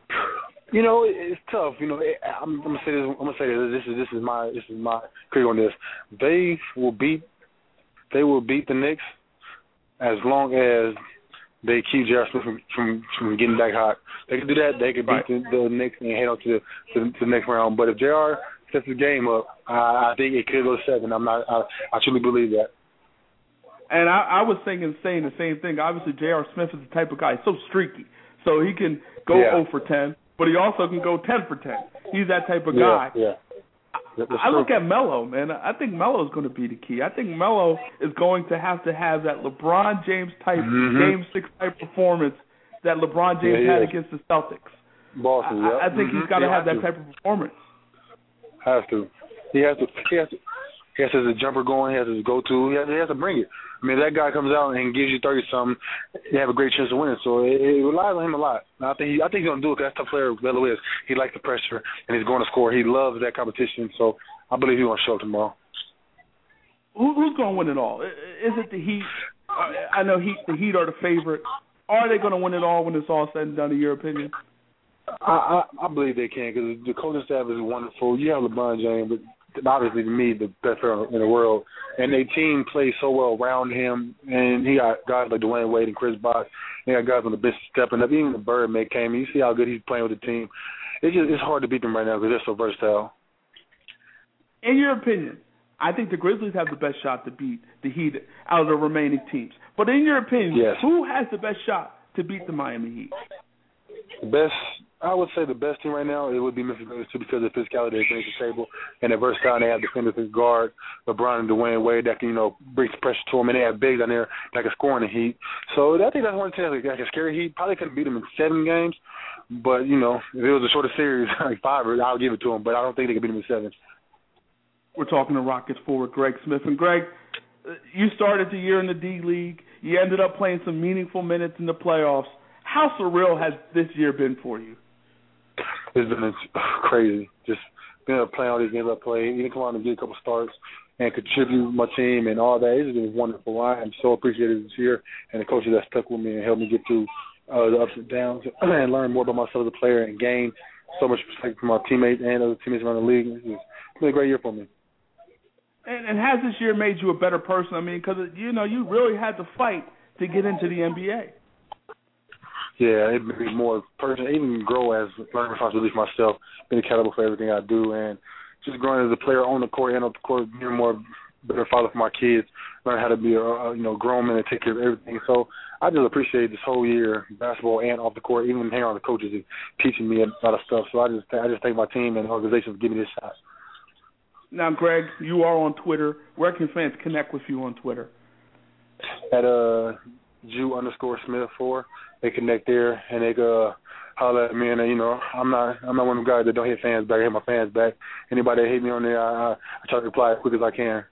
You know, it, it's tough. You know, it, I'm, I'm gonna say this. I'm gonna say this. This is this is my this is my critique on this. They will beat. They will beat the Knicks as long as they keep J R. Smith from, from from getting back hot. They can do that. They can beat right. the, the Knicks and head on to the, to, to the next round. But if J R sets the game up, I, I think it could go to seven. I'm not. I, I truly believe that. And I, I was thinking, saying the same thing. Obviously, J R. Smith is the type of guy, he's so streaky. So he can go yeah. zero for ten, but he also can go ten for ten. He's that type of yeah, guy. Yeah. I, I look at Melo, man. I think Melo is going to be the key. I think Melo is going to have to have that LeBron James type, mm-hmm. Game Six type performance that LeBron James yeah, had yeah. against the Celtics. Boston, I, yeah. I think mm-hmm. he's got to yeah, have that to. type of performance. Has to. He has to. He has to. He has his jumper going. He has his go-to. He has, he has to bring it. I mean, if that guy comes out and gives you thirty-something, you have a great chance of winning. So it, it relies on him a lot. And I think he, I think he's going to do it because that's the player Melo is. He likes the pressure, and he's going to score. He loves that competition. So I believe he's going to show up tomorrow. Who, who's going to win it all? Is it the Heat? I know Heat, the Heat are the favorite. Are they going to win it all when it's all said and done, in your opinion? I, I, I believe they can because the coaching staff is wonderful. You have LeBron James, but obviously, to me, the best player in the world. And their team plays so well around him. And he got guys like Dwayne Wade and Chris Bosh. He got guys on the bench stepping up. Even the Birdman came in. You see how good he's playing with the team. It's just it's hard to beat them right now because they're so versatile. In your opinion, I think the Grizzlies have the best shot to beat the Heat out of the remaining teams. But in your opinion, yes. who has the best shot to beat the Miami Heat? The best, I would say the best team right now, it would be Memphis Grizzlies too because of the physicality they bring to the table and the versatility. They have defenders and guard LeBron and Dwayne Wade that can, you know, bring some pressure to them, and they have bigs down there that can score in the Heat. So I think that's one team that can scare Heat. Probably couldn't beat them in seven games, but you know, if it was a shorter series, like five, I'll give it to them. But I don't think they can beat them in seven. We're talking to Rockets forward Greg Smith, and Greg, you started the year in the D League. You ended up playing some meaningful minutes in the playoffs. How surreal has this year been for you? It's been crazy. Just being able to play all these games I played, even come out and get a couple starts and contribute to my team and all that. It's been wonderful. I am so appreciated this year and the coaches that stuck with me and helped me get through uh, the ups and downs and learn more about myself as a player and gain so much respect from my teammates and other teammates around the league. It's been a great year for me. And, and has this year made you a better person? I mean, because, you know, you really had to fight to get into the N B A. Yeah, it made me more personal, even grow as learning responsibility for myself, being accountable for everything I do, and just growing as a player on the court and off the court, being more better father for my kids, learn how to be a, a you know grown man and take care of everything. So I just appreciate this whole year, basketball and off the court, even hanging on the coaches and teaching me a lot of stuff. So I just I just thank my team and the organization for giving me this shot. Now, Greg, you are on Twitter. Where can fans connect with you on Twitter? At uh, Jew underscore Smith four. They connect there and they uh, holler at me. And, you know, I'm not I'm not one of them guys that don't hit fans back. I hit my fans back. Anybody that hate me on there, I, I, I try to reply as quick as I can.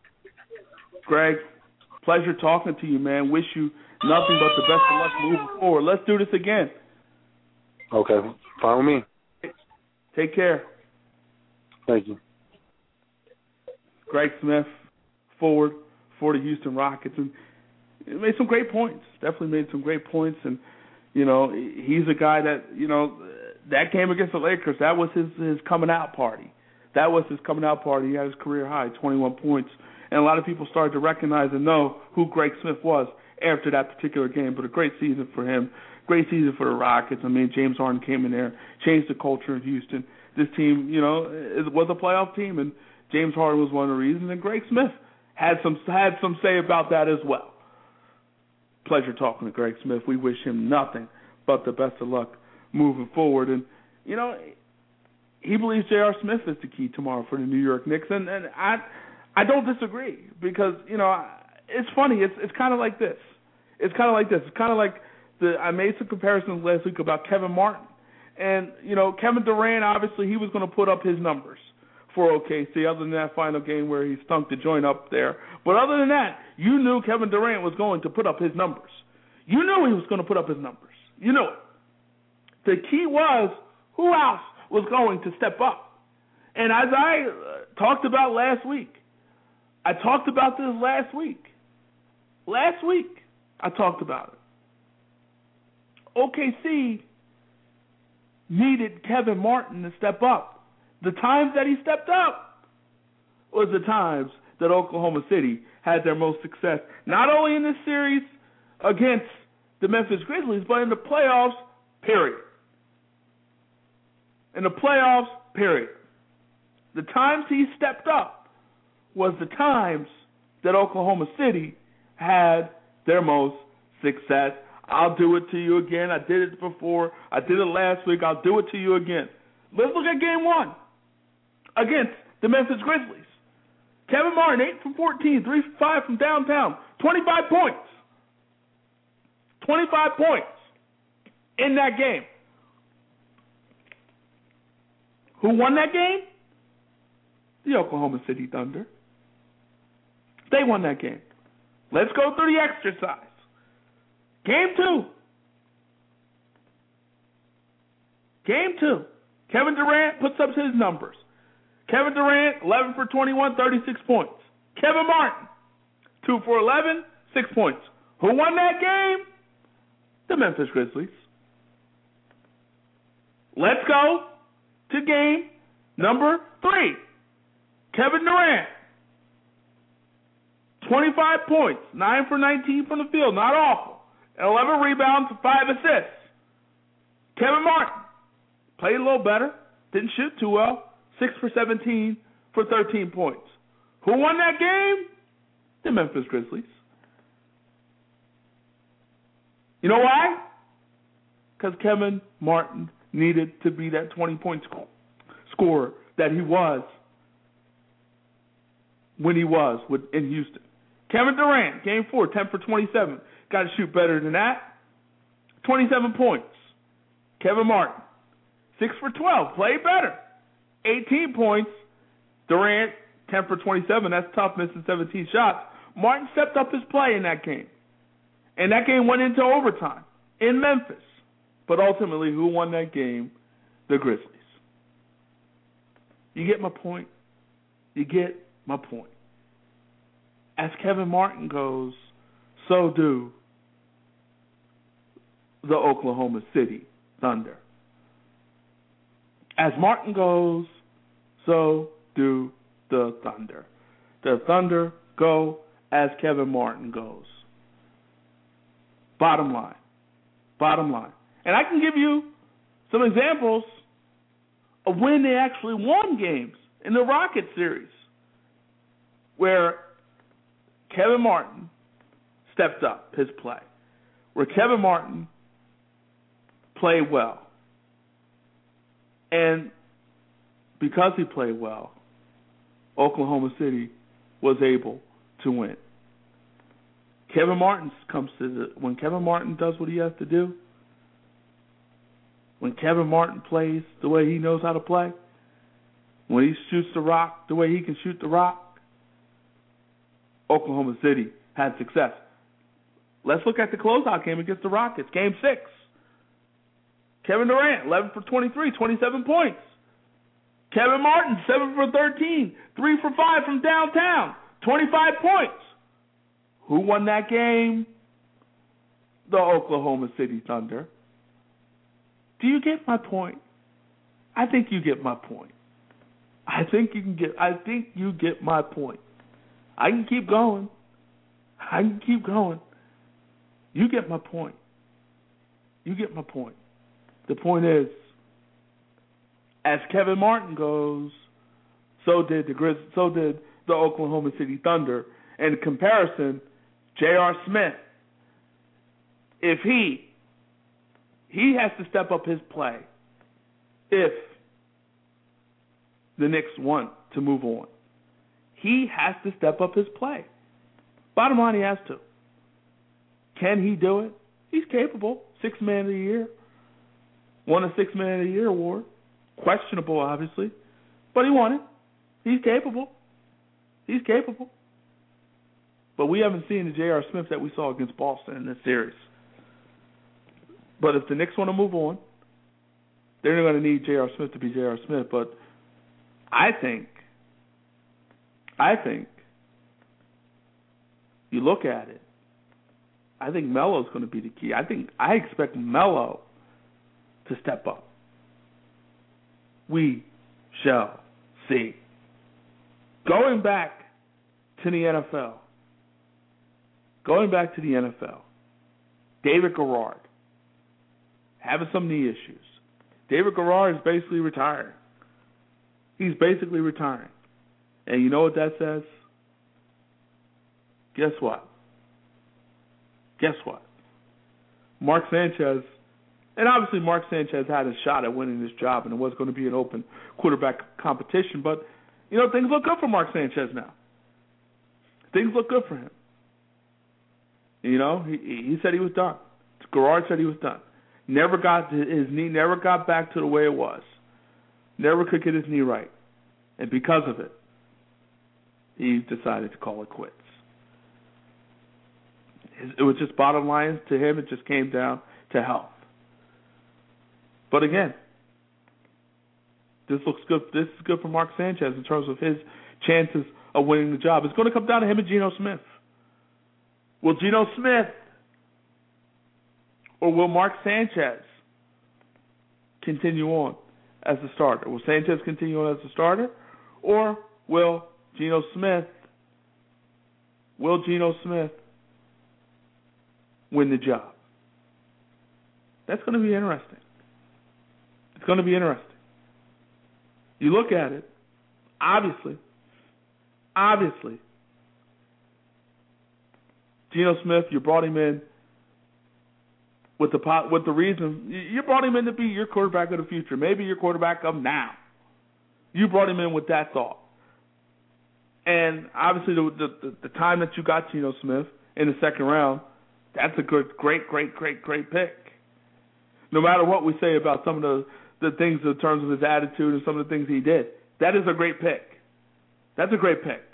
Greg, pleasure talking to you, man. Wish you nothing but the best of luck moving forward. Let's do this again. Okay, fine with me. Take care. Thank you. Greg Smith, forward for the Houston Rockets, and he made some great points. Definitely made some great points, and you know he's a guy that you know that game against the Lakers, that was his his coming out party. That was his coming out party. He had his career high, twenty-one points, and a lot of people started to recognize and know who Greg Smith was after that particular game. But a great season for him, great season for the Rockets. I mean, James Harden came in there, changed the culture in Houston. This team, you know, it was a playoff team, and James Harden was one of the reasons, and Greg Smith had some had some say about that as well. Pleasure talking to Greg Smith. We wish him nothing but the best of luck moving forward. And, you know, he believes J R. Smith is the key tomorrow for the New York Knicks, and, and I I don't disagree because, you know, it's funny. It's it's kind of like this. It's kind of like this. It's kind of like the I made some comparisons last week about Kevin Martin. And, you know, Kevin Durant, obviously, he was going to put up his numbers for O K C, other than that final game where he stunk the joint up there. But other than that, you knew Kevin Durant was going to put up his numbers. You knew he was going to put up his numbers. You knew it. The key was who else was going to step up. And as I uh, talked about last week, I talked about this last week. Last week, I talked about it. O K C needed Kevin Martin to step up. The times that he stepped up was the times that Oklahoma City had their most success, not only in this series against the Memphis Grizzlies, but in the playoffs, period. In the playoffs, period. The times he stepped up was the times that Oklahoma City had their most success. I'll do it to you again. I did it before. I did it last week. I'll do it to you again. Let's look at game one against the Memphis Grizzlies. Kevin Martin, eight from fourteen, three from five from downtown, twenty-five points. twenty-five points in that game. Who won that game? The Oklahoma City Thunder. They won that game. Let's go through the exercise. Game two. Game two. Kevin Durant puts up his numbers. Kevin Durant, eleven for twenty-one, thirty-six points. Kevin Martin, two for eleven, six points. Who won that game? The Memphis Grizzlies. Let's go to game number three. Kevin Durant, twenty-five points, nine for nineteen from the field, not awful, and eleven rebounds and five assists. Kevin Martin played a little better, didn't shoot too well, six for seventeen for thirteen points. Who won that game? The Memphis Grizzlies. You know why? Because Kevin Martin needed to be that twenty-point sc- scorer that he was when he was with, in Houston. Kevin Durant, game four, ten for twenty-seven. Got to shoot better than that. twenty-seven points. Kevin Martin, six for twelve. Played better. eighteen points. Durant, ten for twenty-seven. That's tough, missing seventeen shots. Martin stepped up his play in that game. And that game went into overtime in Memphis. But ultimately, who won that game? The Grizzlies. You get my point? You get my point. As Kevin Martin goes, so do the Oklahoma City Thunder. As Martin goes, so do the Thunder. The Thunder go as Kevin Martin goes. Bottom line. Bottom line. And I can give you some examples of when they actually won games in the Rocket series where Kevin Martin stepped up his play, where Kevin Martin played well. And because he played well, Oklahoma City was able to win. Kevin Martin comes to the, when Kevin Martin does what he has to do, when Kevin Martin plays the way he knows how to play, when he shoots the rock the way he can shoot the rock, Oklahoma City had success. Let's look at the closeout game against the Rockets, game six. Kevin Durant, eleven for twenty-three, twenty-seven points. Kevin Martin, seven for thirteen, three for five from downtown, twenty-five points. Who won that game? The Oklahoma City Thunder. Do you get my point? I think you get my point. I think you can get I think you get my point. I can keep going. I can keep going. You get my point. You get my point. The point is, as Kevin Martin goes, so did the Grizz- so did the Oklahoma City Thunder. In comparison, J R. Smith, if he he has to step up his play if the Knicks want to move on. He has to step up his play. Bottom line, he has to. Can he do it? He's capable. Six Man of the Year. Won a Six Man of the Year award. Questionable, obviously. But he won it. He's capable. He's capable. But we haven't seen the J R. Smith that we saw against Boston in this series. But if the Knicks want to move on, they're going to need J R. Smith to be J R. Smith. But I think, I think, you look at it, I think Melo's going to be the key. I think I expect Melo to step up. We shall see. Going back to the N F L, going back to the N F L, David Garrard having some knee issues. David Garrard is basically retiring. He's basically retiring. And you know what that says? Guess what? Guess what? Mark Sanchez, and obviously Mark Sanchez had a shot at winning this job, and it was going to be an open quarterback competition, but, you know, things look good for Mark Sanchez now. Things look good for him. You know, he, he said he was done. Garrard said he was done. Never got to, his knee never got back to the way it was. Never could get his knee right. And because of it, he decided to call it quits. It was just bottom line to him. It just came down to health. But again, this looks good. This is good for Mark Sanchez in terms of his chances of winning the job. It's going to come down to him and Geno Smith. Will Geno Smith or will Mark Sanchez continue on as the starter? Will Sanchez continue on as the starter, or will Geno Smith? Will Geno Smith win the job? That's going to be interesting. It's going to be interesting. You look at it, obviously, obviously, Geno Smith, you brought him in with the with the reason, you brought him in to be your quarterback of the future, maybe your quarterback of now. You brought him in with that thought. And obviously the the, the time that you got Geno Smith in the second round, that's a good, great, great, great, great pick. No matter what we say about some of the, the things in terms of his attitude and some of the things he did, that is a great pick. That's a great pick.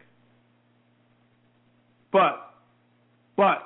But, but,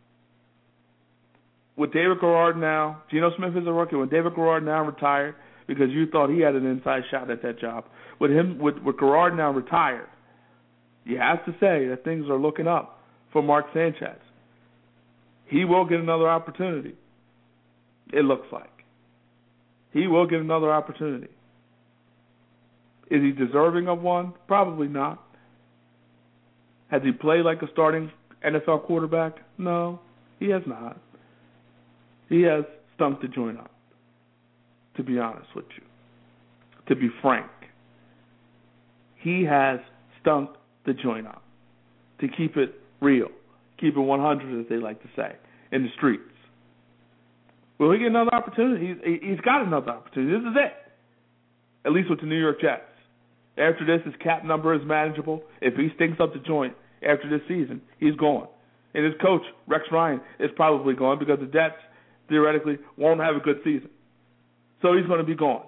with David Garrard now, Geno Smith is a rookie. With David Garrard now retired because you thought he had an inside shot at that job, with him, with, with Garrard now retired, you have to say that things are looking up for Mark Sanchez. He will get another opportunity, it looks like. He will get another opportunity. Is he deserving of one? Probably not. Has he played like a starting N F L quarterback? No, he has not. He has stunk the joint up, to be honest with you. To be frank, he has stunk the joint up. To keep it real, keep it one hundred, as they like to say, in the streets. Will he get another opportunity? He's, he's got another opportunity. This is it. At least with the New York Jets. After this, his cap number is manageable. If he stinks up the joint after this season, he's gone. And his coach, Rex Ryan, is probably gone because the Jets, theoretically, won't have a good season. So he's going to be gone.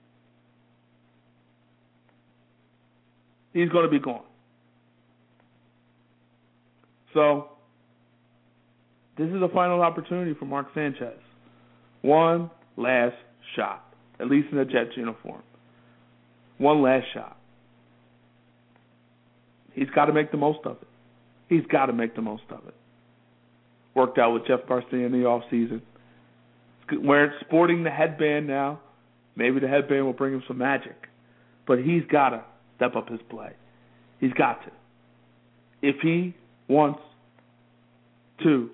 He's going to be gone. So, this is a final opportunity for Mark Sanchez. One last shot, at least in a Jets uniform. One last shot. He's got to make the most of it. He's got to make the most of it. Worked out with Jeff Garcia in the offseason. Wearing, sporting the headband now. Maybe the headband will bring him some magic. But he's got to step up his play. He's got to. If he wants to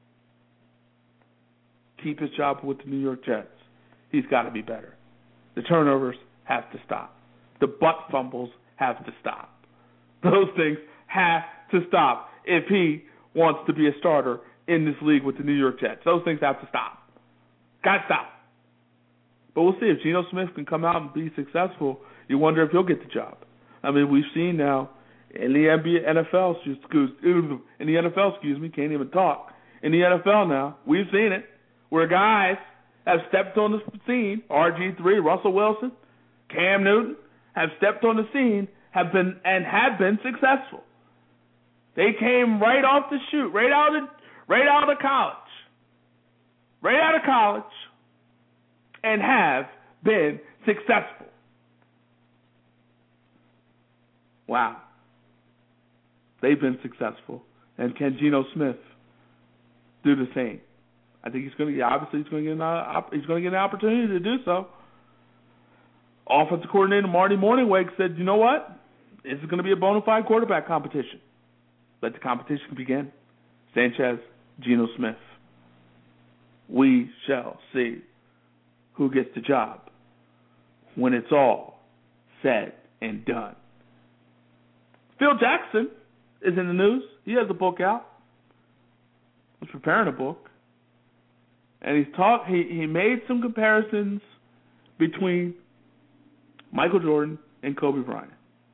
keep his job with the New York Jets, he's got to be better. The turnovers have to stop. The butt fumbles have to stop. Those things have to stop if he wants to be a starter in this league with the New York Jets. Those things have to stop. Got to stop. But we'll see if Geno Smith can come out and be successful. You wonder if he'll get the job. I mean, we've seen now in the N B A, N F L, excuse, in the N F L, excuse me, can't even talk. In the N F L now, we've seen it where guys have stepped on the scene. R G three, Russell Wilson, Cam Newton have stepped on the scene, have been and have been successful. They came right off the chute, right out of right out of college, right out of college, and have been successful. Wow. They've been successful. And can Geno Smith do the same? I think he's going to obviously he's going to get an, he's going to get an opportunity to do so. Offensive coordinator Marty Morningweg said, "You know what? This is going to be a bona fide quarterback competition. Let the competition begin. Sanchez, Geno Smith. We shall see who gets the job when it's all said and done." Phil Jackson is in the news. He has a book out. He's preparing a book. And he's talk, he, he made some comparisons between Michael Jordan and Kobe Bryant.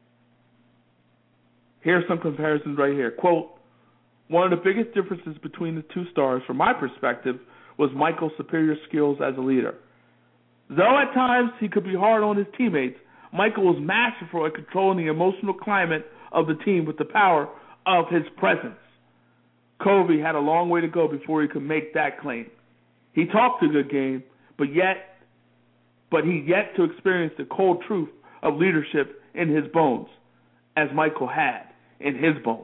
Here's some comparisons right here. Quote, "One of the biggest differences between the two stars, from my perspective, was Michael's superior skills as a leader. Though at times he could be hard on his teammates, Michael was masterful at controlling the emotional climate of the team with the power of his presence. Kobe had a long way to go before he could make that claim. He talked a good game, but yet, but he yet to experience the cold truth of leadership in his bones, as Michael had in his bones."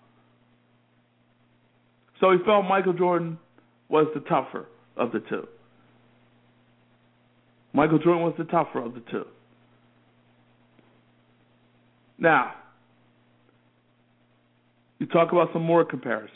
So he felt Michael Jordan was the tougher of the two. Michael Jordan was the tougher of the two. Now, you talk about some more comparisons.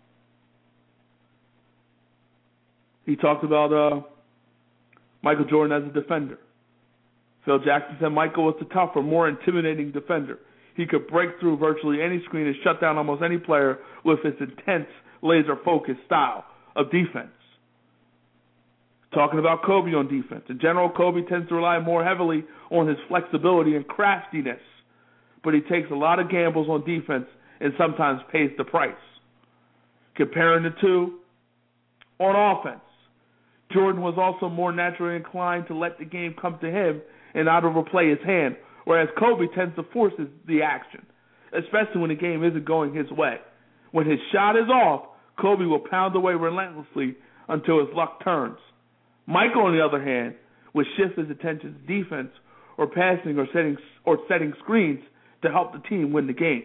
He talked about uh, Michael Jordan as a defender. Phil Jackson said Michael was the tougher, more intimidating defender. He could break through virtually any screen and shut down almost any player with his intense, laser-focused style of defense. Talking about Kobe on defense. In general, Kobe tends to rely more heavily on his flexibility and craftiness, but he takes a lot of gambles on defense and sometimes pays the price. Comparing the two, on offense, Jordan was also more naturally inclined to let the game come to him and not overplay his hand, whereas Kobe tends to force his, the action, especially when the game isn't going his way. When his shot is off, Kobe will pound away relentlessly until his luck turns. Michael, on the other hand, would shift his attention to defense or passing or setting or setting screens to help the team win the game.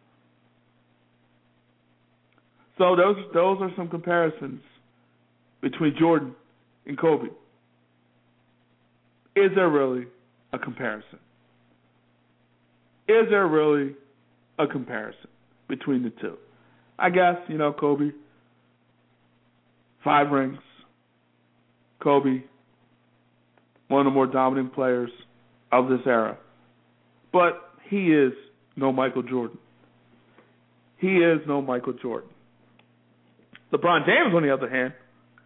So those those are some comparisons between Jordan and Kobe. Is there really a comparison? Is there really a comparison between the two? I guess, you know, Kobe, five rings. Kobe, one of the more dominant players of this era. But he is no Michael Jordan. He is no Michael Jordan. LeBron James, on the other hand,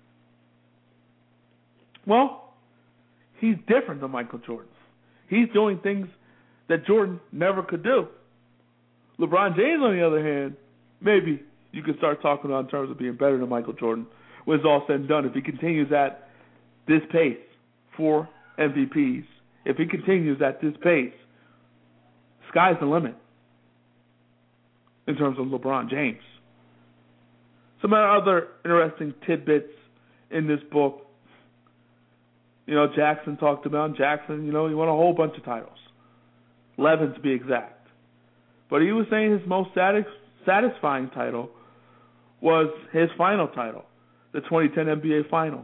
well, he's different than Michael Jordan. He's doing things that Jordan never could do. LeBron James, on the other hand, maybe you can start talking about in terms of being better than Michael Jordan when it's all said and done. If he continues at this pace, four M V Ps, if he continues at this pace, sky's the limit in terms of LeBron James. Some other interesting tidbits in this book. you know, Jackson talked about. Jackson, you know, he won a whole bunch of titles, eleven to be exact. But he was saying his most satis- satisfying title was his final title, the twenty ten N B A Finals.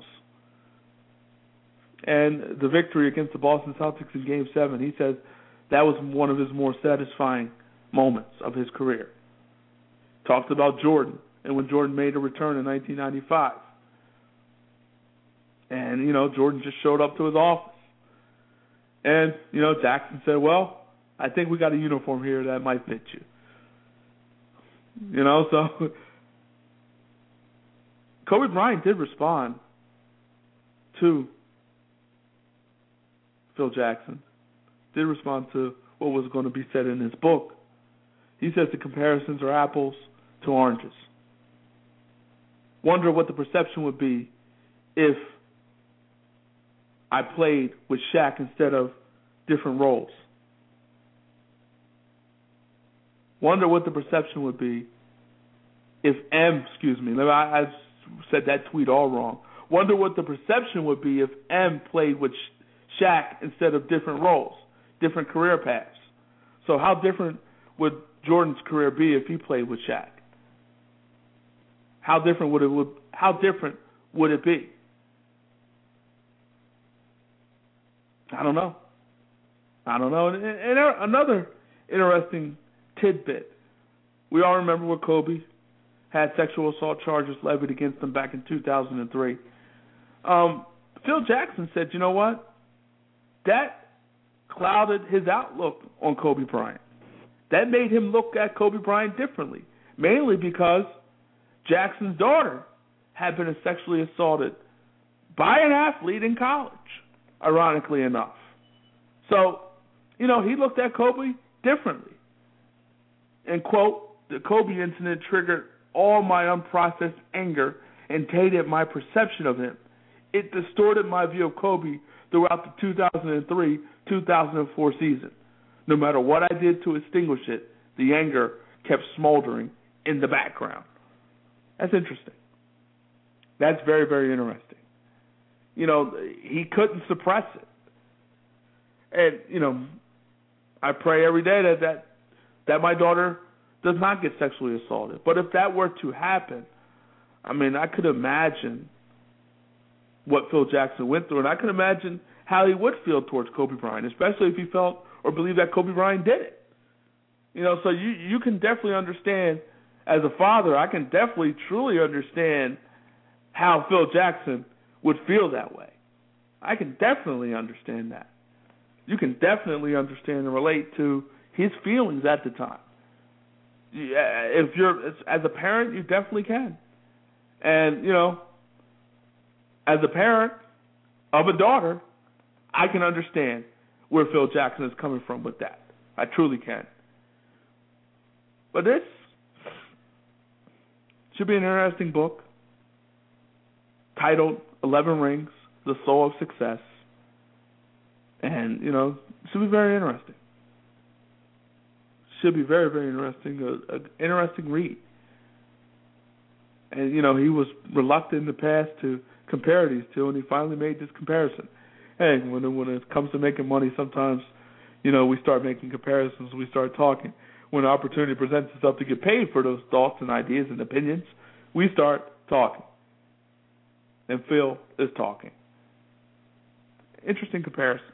And the victory against the Boston Celtics in Game seven, he says that was one of his more satisfying moments of his career. Talked about Jordan, and when Jordan made a return in nineteen ninety-five. And, you know, Jordan just showed up to his office. And, you know, Jackson said, well, I think we got a uniform here that might fit you. You know, so Kobe Bryant did respond to Phil Jackson, did respond to what was going to be said in his book. He says the comparisons are apples to oranges. Wonder what the perception would be if I played with Shaq instead of different roles. Wonder what the perception would be if M, excuse me, I, I said that tweet all wrong. Wonder what the perception would be if M played with Shaq instead of different roles, different career paths. So how different would Jordan's career be if he played with Shaq? How different would it would how different would it be? I don't know. I don't know. And, and another interesting tidbit. We all remember when Kobe had sexual assault charges levied against him back in two thousand three. Um, Phil Jackson said, you know what? That clouded his outlook on Kobe Bryant. That made him look at Kobe Bryant differently, mainly because Jackson's daughter had been sexually assaulted by an athlete in college, ironically enough. So, you know, he looked at Kobe differently. And, quote, the Kobe incident triggered all my unprocessed anger and tainted my perception of him. It distorted my view of Kobe throughout the two thousand three two thousand four season. No matter what I did to extinguish it, the anger kept smoldering in the background. That's interesting. That's very, very interesting. You know, he couldn't suppress it. And, you know, I pray every day that, that, that my daughter does not get sexually assaulted. But if that were to happen, I mean, I could imagine what Phil Jackson went through, and I could imagine how he would feel towards Kobe Bryant, especially if he felt or believed that Kobe Bryant did it. You know, so you, you can definitely understand, as a father, I can definitely truly understand how Phil Jackson would feel that way. I can definitely understand that. You can definitely understand and relate to his feelings at the time. If you're, as a parent, you definitely can. And, you know, as a parent of a daughter, I can understand where Phil Jackson is coming from with that. I truly can. But this should be an interesting book titled eleven Rings, The Soul of Success. And, you know, it should be very interesting. Should be very, very interesting. An interesting read. And, you know, he was reluctant in the past to compare these two, and he finally made this comparison. Hey, when it, when it comes to making money, sometimes, you know, we start making comparisons, we start talking. When an opportunity presents itself to get paid for those thoughts and ideas and opinions, we start talking. And Phil is talking. Interesting comparisons.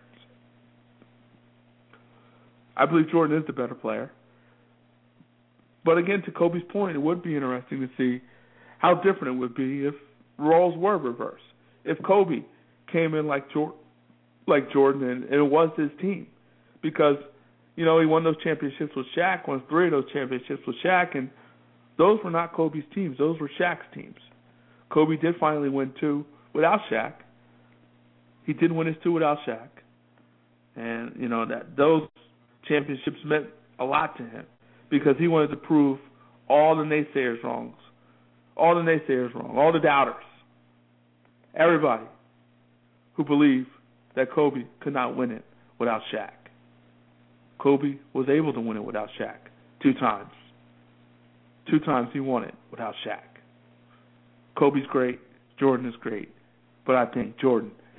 I believe Jordan is the better player. But again, to Kobe's point, it would be interesting to see how different it would be if roles were reversed. If Kobe came in like Jordan, like Jordan, and, and it was his team, because, you know, he won those championships with Shaq, won three of those championships with Shaq, and those were not Kobe's teams. Those were Shaq's teams. Kobe did finally win two without Shaq. He did win his two without Shaq, and you know that those championships meant a lot to him because he wanted to prove all the naysayers wrong, all the naysayers wrong, all the doubters, everybody who believed that Kobe could not win it without Shaq. Kobe was able to win it without Shaq two times. Two times he won it without Shaq. Kobe's great. Jordan is great. But I think Jordan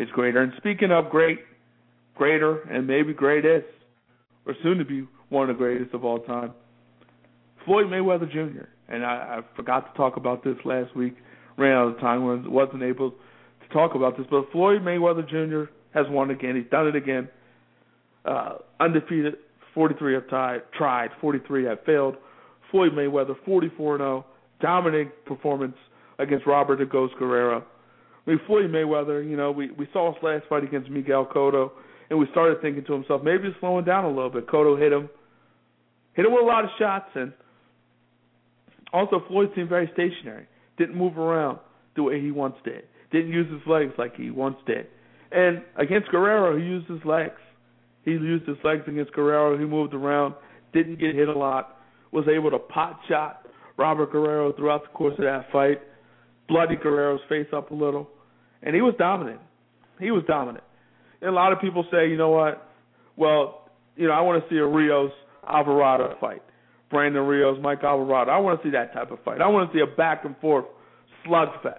is greater. And speaking of great, greater, and maybe greatest, or soon to be one of the greatest of all time, Floyd Mayweather Junior And I, I forgot to talk about this last week, ran out of time, wasn't able to talk about this, but Floyd Mayweather Junior has won again. He's done it again. Uh, undefeated, forty-three have tied, tried, forty-three have failed. Floyd Mayweather, forty-four and oh, dominating performance against Robert the Ghost Guerrero. I mean, Floyd Mayweather, you know, we, we saw his last fight against Miguel Cotto, and we started thinking to himself, maybe he's slowing down a little bit. Cotto hit him, hit him with a lot of shots, and also Floyd seemed very stationary, didn't move around the way he once did, didn't use his legs like he once did. And against Guerrero, he used his legs. He used his legs against Guerrero. He moved around, didn't get hit a lot, was able to pot shot Robert Guerrero throughout the course of that fight, bloody Guerrero's face up a little, and he was dominant. He was dominant. And a lot of people say, you know what, well, you know, I want to see a Rios Alvarado fight. Brandon Rios, Mike Alvarado. I want to see that type of fight. I want to see a back-and-forth slugfest.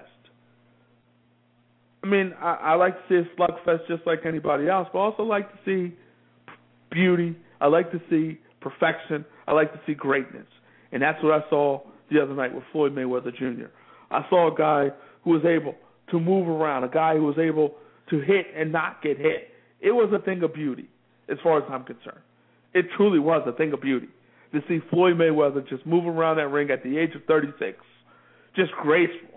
I mean, I, I like to see a slugfest just like anybody else, but I also like to see beauty. I like to see perfection. I like to see greatness. And that's what I saw the other night with Floyd Mayweather Junior I saw a guy who was able to move around, a guy who was able to hit and not get hit. It was a thing of beauty as far as I'm concerned. It truly was a thing of beauty to see Floyd Mayweather just move around that ring at the age of thirty-six, just graceful.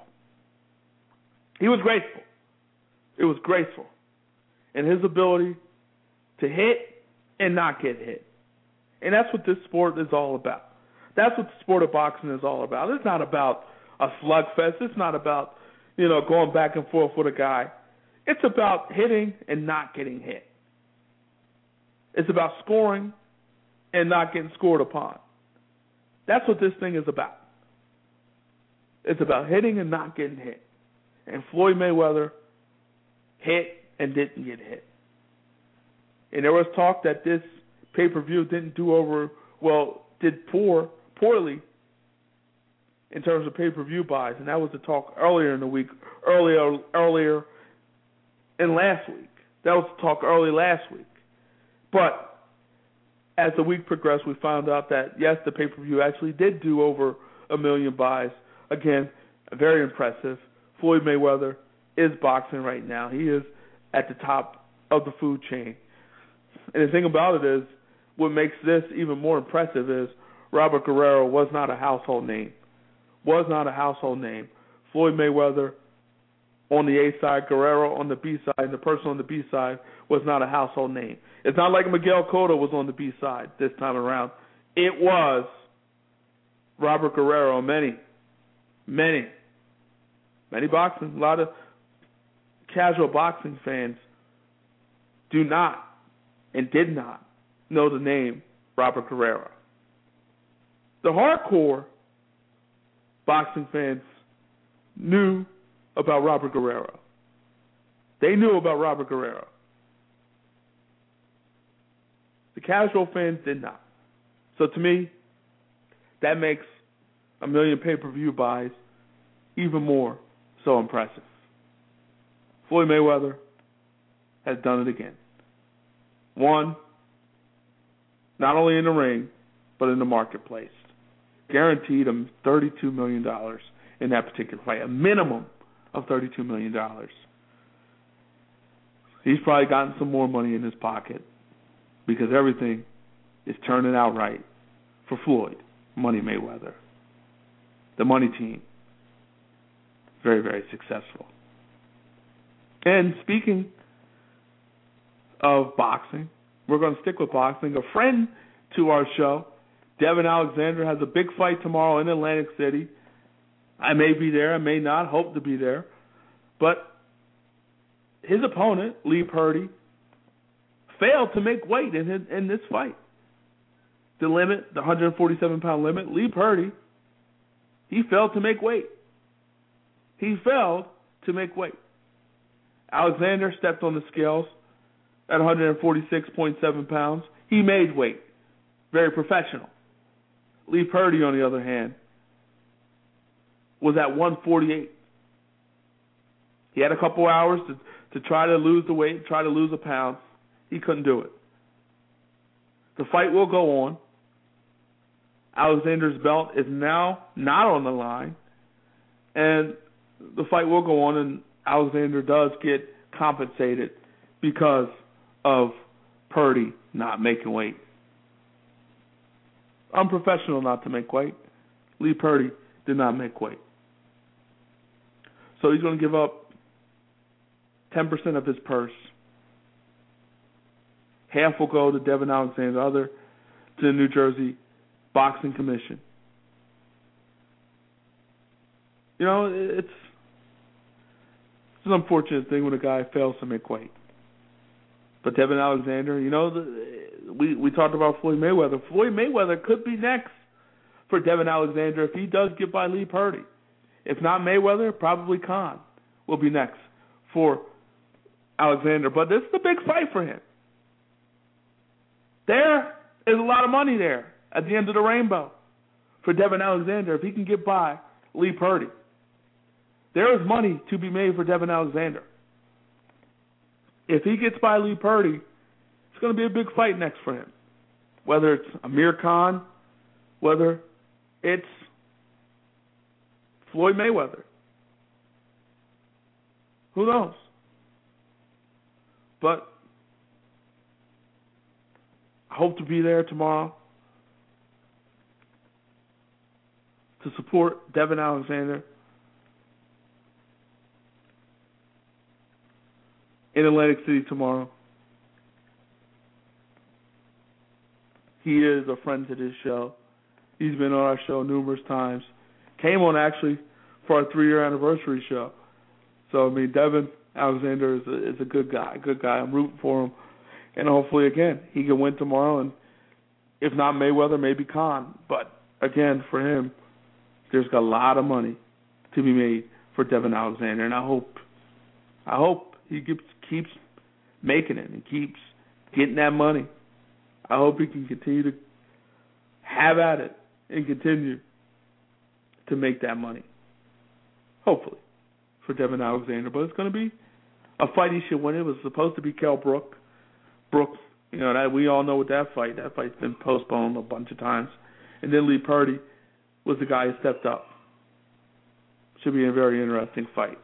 He was graceful. It was graceful. And his ability to hit and not get hit. And that's what this sport is all about. That's what the sport of boxing is all about. It's not about a slugfest. It's not about, you know, going back and forth with a guy. It's about hitting and not getting hit. It's about scoring and not getting scored upon. That's what this thing is about. It's about hitting and not getting hit. And Floyd Mayweather hit and didn't get hit. And there was talk that this pay-per-view didn't do over, well, did poor, poorly in terms of pay-per-view buys, and that was the talk earlier in the week, earlier, earlier in last week. That was the talk early last week. But as the week progressed, we found out that, yes, the pay-per-view actually did do over a million buys. Again, very impressive. Floyd Mayweather is boxing right now. He is at the top of the food chain. And the thing about it is, what makes this even more impressive is Robert Guerrero was not a household name. Was not a household name. Floyd Mayweather on the A side, Guerrero on the B side, and the person on the B side was not a household name. It's not like Miguel Cotto was on the B side this time around. It was Robert Guerrero. Many, many, many boxing, a lot of casual boxing fans do not and did not know the name Robert Guerrero. The hardcore boxing fans knew about Robert Guerrero. They knew about Robert Guerrero. The casual fans did not. So to me, that makes a million pay-per-view buys even more so impressive. Floyd Mayweather has done it again. One, not only in the ring, but in the marketplace. Guaranteed him thirty-two million dollars in that particular fight, a minimum of thirty-two million dollars. He's probably gotten some more money in his pocket because everything is turning out right for Floyd Money Mayweather. The money team, very, very successful. And speaking of boxing, we're going to stick with boxing. A friend to our show, Devin Alexander, has a big fight tomorrow in Atlantic City. I may be there, I may not, hope to be there. But his opponent, Lee Purdy, failed to make weight in his, in this fight. The limit, the one forty-seven pound limit, Lee Purdy, he failed to make weight. He failed to make weight. Alexander stepped on the scales at one forty-six point seven pounds. He made weight. Very professional. Lee Purdy, on the other hand, was at one forty-eight. He had a couple hours to, to try to lose the weight, try to lose a pound. He couldn't do it. The fight will go on. Alexander's belt is now not on the line, and the fight will go on, and Alexander does get compensated because of Purdy not making weight. Unprofessional not to make weight. Lee Purdy did not make weight. So he's going to give up ten percent of his purse. Half will go to Devin Alexander, the other to the New Jersey Boxing Commission. You know, it's, it's an unfortunate thing when a guy fails to make weight. But Devin Alexander, you know, the, we, we talked about Floyd Mayweather. Floyd Mayweather could be next for Devin Alexander if he does get by Lee Purdy. If not Mayweather, probably Khan will be next for Alexander. But this is a big fight for him. There is a lot of money there at the end of the rainbow for Devin Alexander if he can get by Lee Purdy. There is money to be made for Devin Alexander. If he gets by Lee Purdy, it's going to be a big fight next for him. Whether it's Amir Khan, whether it's Floyd Mayweather. Who knows? But I hope to be there tomorrow to support Devin Alexander in Atlantic City tomorrow. He is a friend to this show. He's been on our show numerous times. Came on, actually, for our three-year anniversary show. So, I mean, Devin Alexander is a, is a good guy, good guy. I'm rooting for him. And hopefully, again, he can win tomorrow. And if not Mayweather, maybe Khan. But, again, for him, there's got a lot of money to be made for Devin Alexander. And I hope, I hope he keeps, keeps making it and keeps getting that money. I hope he can continue to have at it and continue to make that money. Hopefully, for Devin Alexander. But it's going to be a fight he should win. It was supposed to be Kell Brook. Brooks, you know, that we all know with that fight. That fight's been postponed a bunch of times. And then Lee Purdy was the guy who stepped up. Should be a very interesting fight.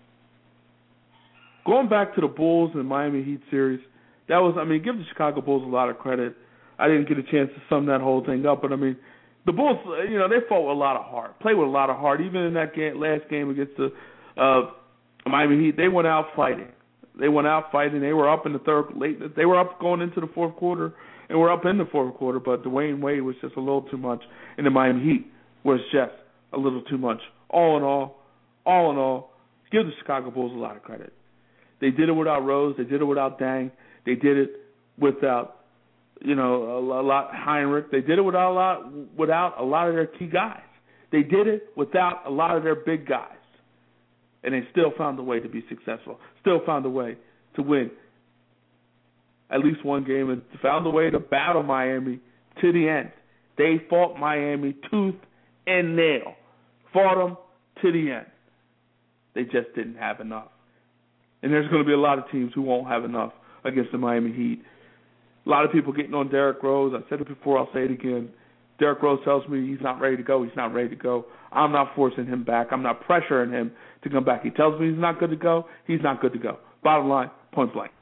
Going back to the Bulls and Miami Heat series, that was, I mean, give the Chicago Bulls a lot of credit. I didn't get a chance to sum that whole thing up, but I mean, the Bulls, you know, they fought with a lot of heart, played with a lot of heart. Even in that game, last game against the uh, Miami Heat, they went out fighting. They went out fighting. They were up in the third, late. They were up going into the fourth quarter, and were up in the fourth quarter. But Dwayne Wade was just a little too much, and the Miami Heat was just a little too much. All in all, all in all, give the Chicago Bulls a lot of credit. They did it without Rose. They did it without Dang. They did it without, you know, a, a lot Heinrich. They did it without a lot, without a lot of their key guys. They did it without a lot of their big guys. And they still found a way to be successful, still found a way to win at least one game, and found a way to battle Miami to the end. They fought Miami tooth and nail, fought them to the end. They just didn't have enough. And there's going to be a lot of teams who won't have enough against the Miami Heat. A lot of people getting on Derrick Rose. I said it before, I'll say it again. Derrick Rose tells me he's not ready to go. He's not ready to go. I'm not forcing him back. I'm not pressuring him to come back. He tells me he's not good to go. He's not good to go. Bottom line, point blank.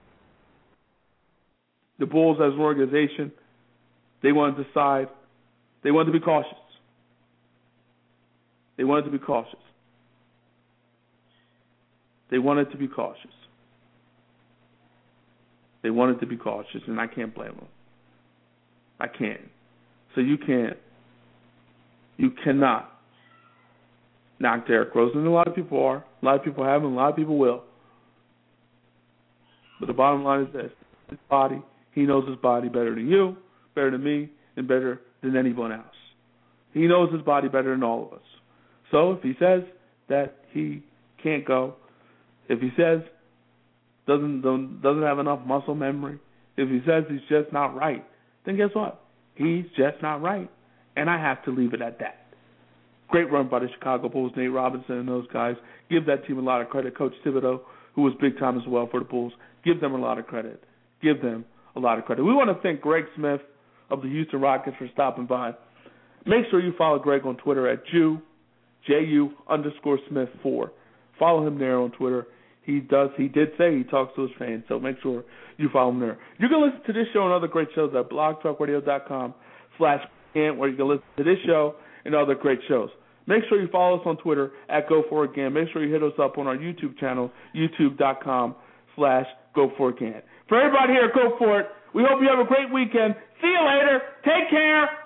The Bulls as an organization, they wanted to decide. They wanted to be cautious. They wanted to be cautious. They wanted to be cautious. They wanted to be cautious, and I can't blame them. I can't. So you can't. You cannot knock Derrick Rose. And a lot of people are. A lot of people have, and a lot of people will. But the bottom line is this. His body, he knows his body better than you, better than me, and better than anyone else. He knows his body better than all of us. So if he says that he can't go, if he says doesn't doesn't have enough muscle memory, if he says he's just not right, then guess what? He's just not right. And I have to leave it at that. Great run by the Chicago Bulls, Nate Robinson and those guys. Give that team a lot of credit. Coach Thibodeau who was big time as well for the Bulls. Give them a lot of credit. Give them a lot of credit. We want to thank Greg Smith of the Houston Rockets for stopping by. Make sure you follow Greg on Twitter at Jew, J U underscore Smith four. Follow him there on Twitter. He does. He did say he talks to his fans, so make sure you follow him there. You can listen to this show and other great shows at blogtalkradio.com slash where you can listen to this show and other great shows. Make sure you follow us on Twitter at Go For It Gan. Make sure you hit us up on our YouTube channel, youtube.com slash Go For It Gan. For everybody here at Go For It, we hope you have a great weekend. See you later. Take care.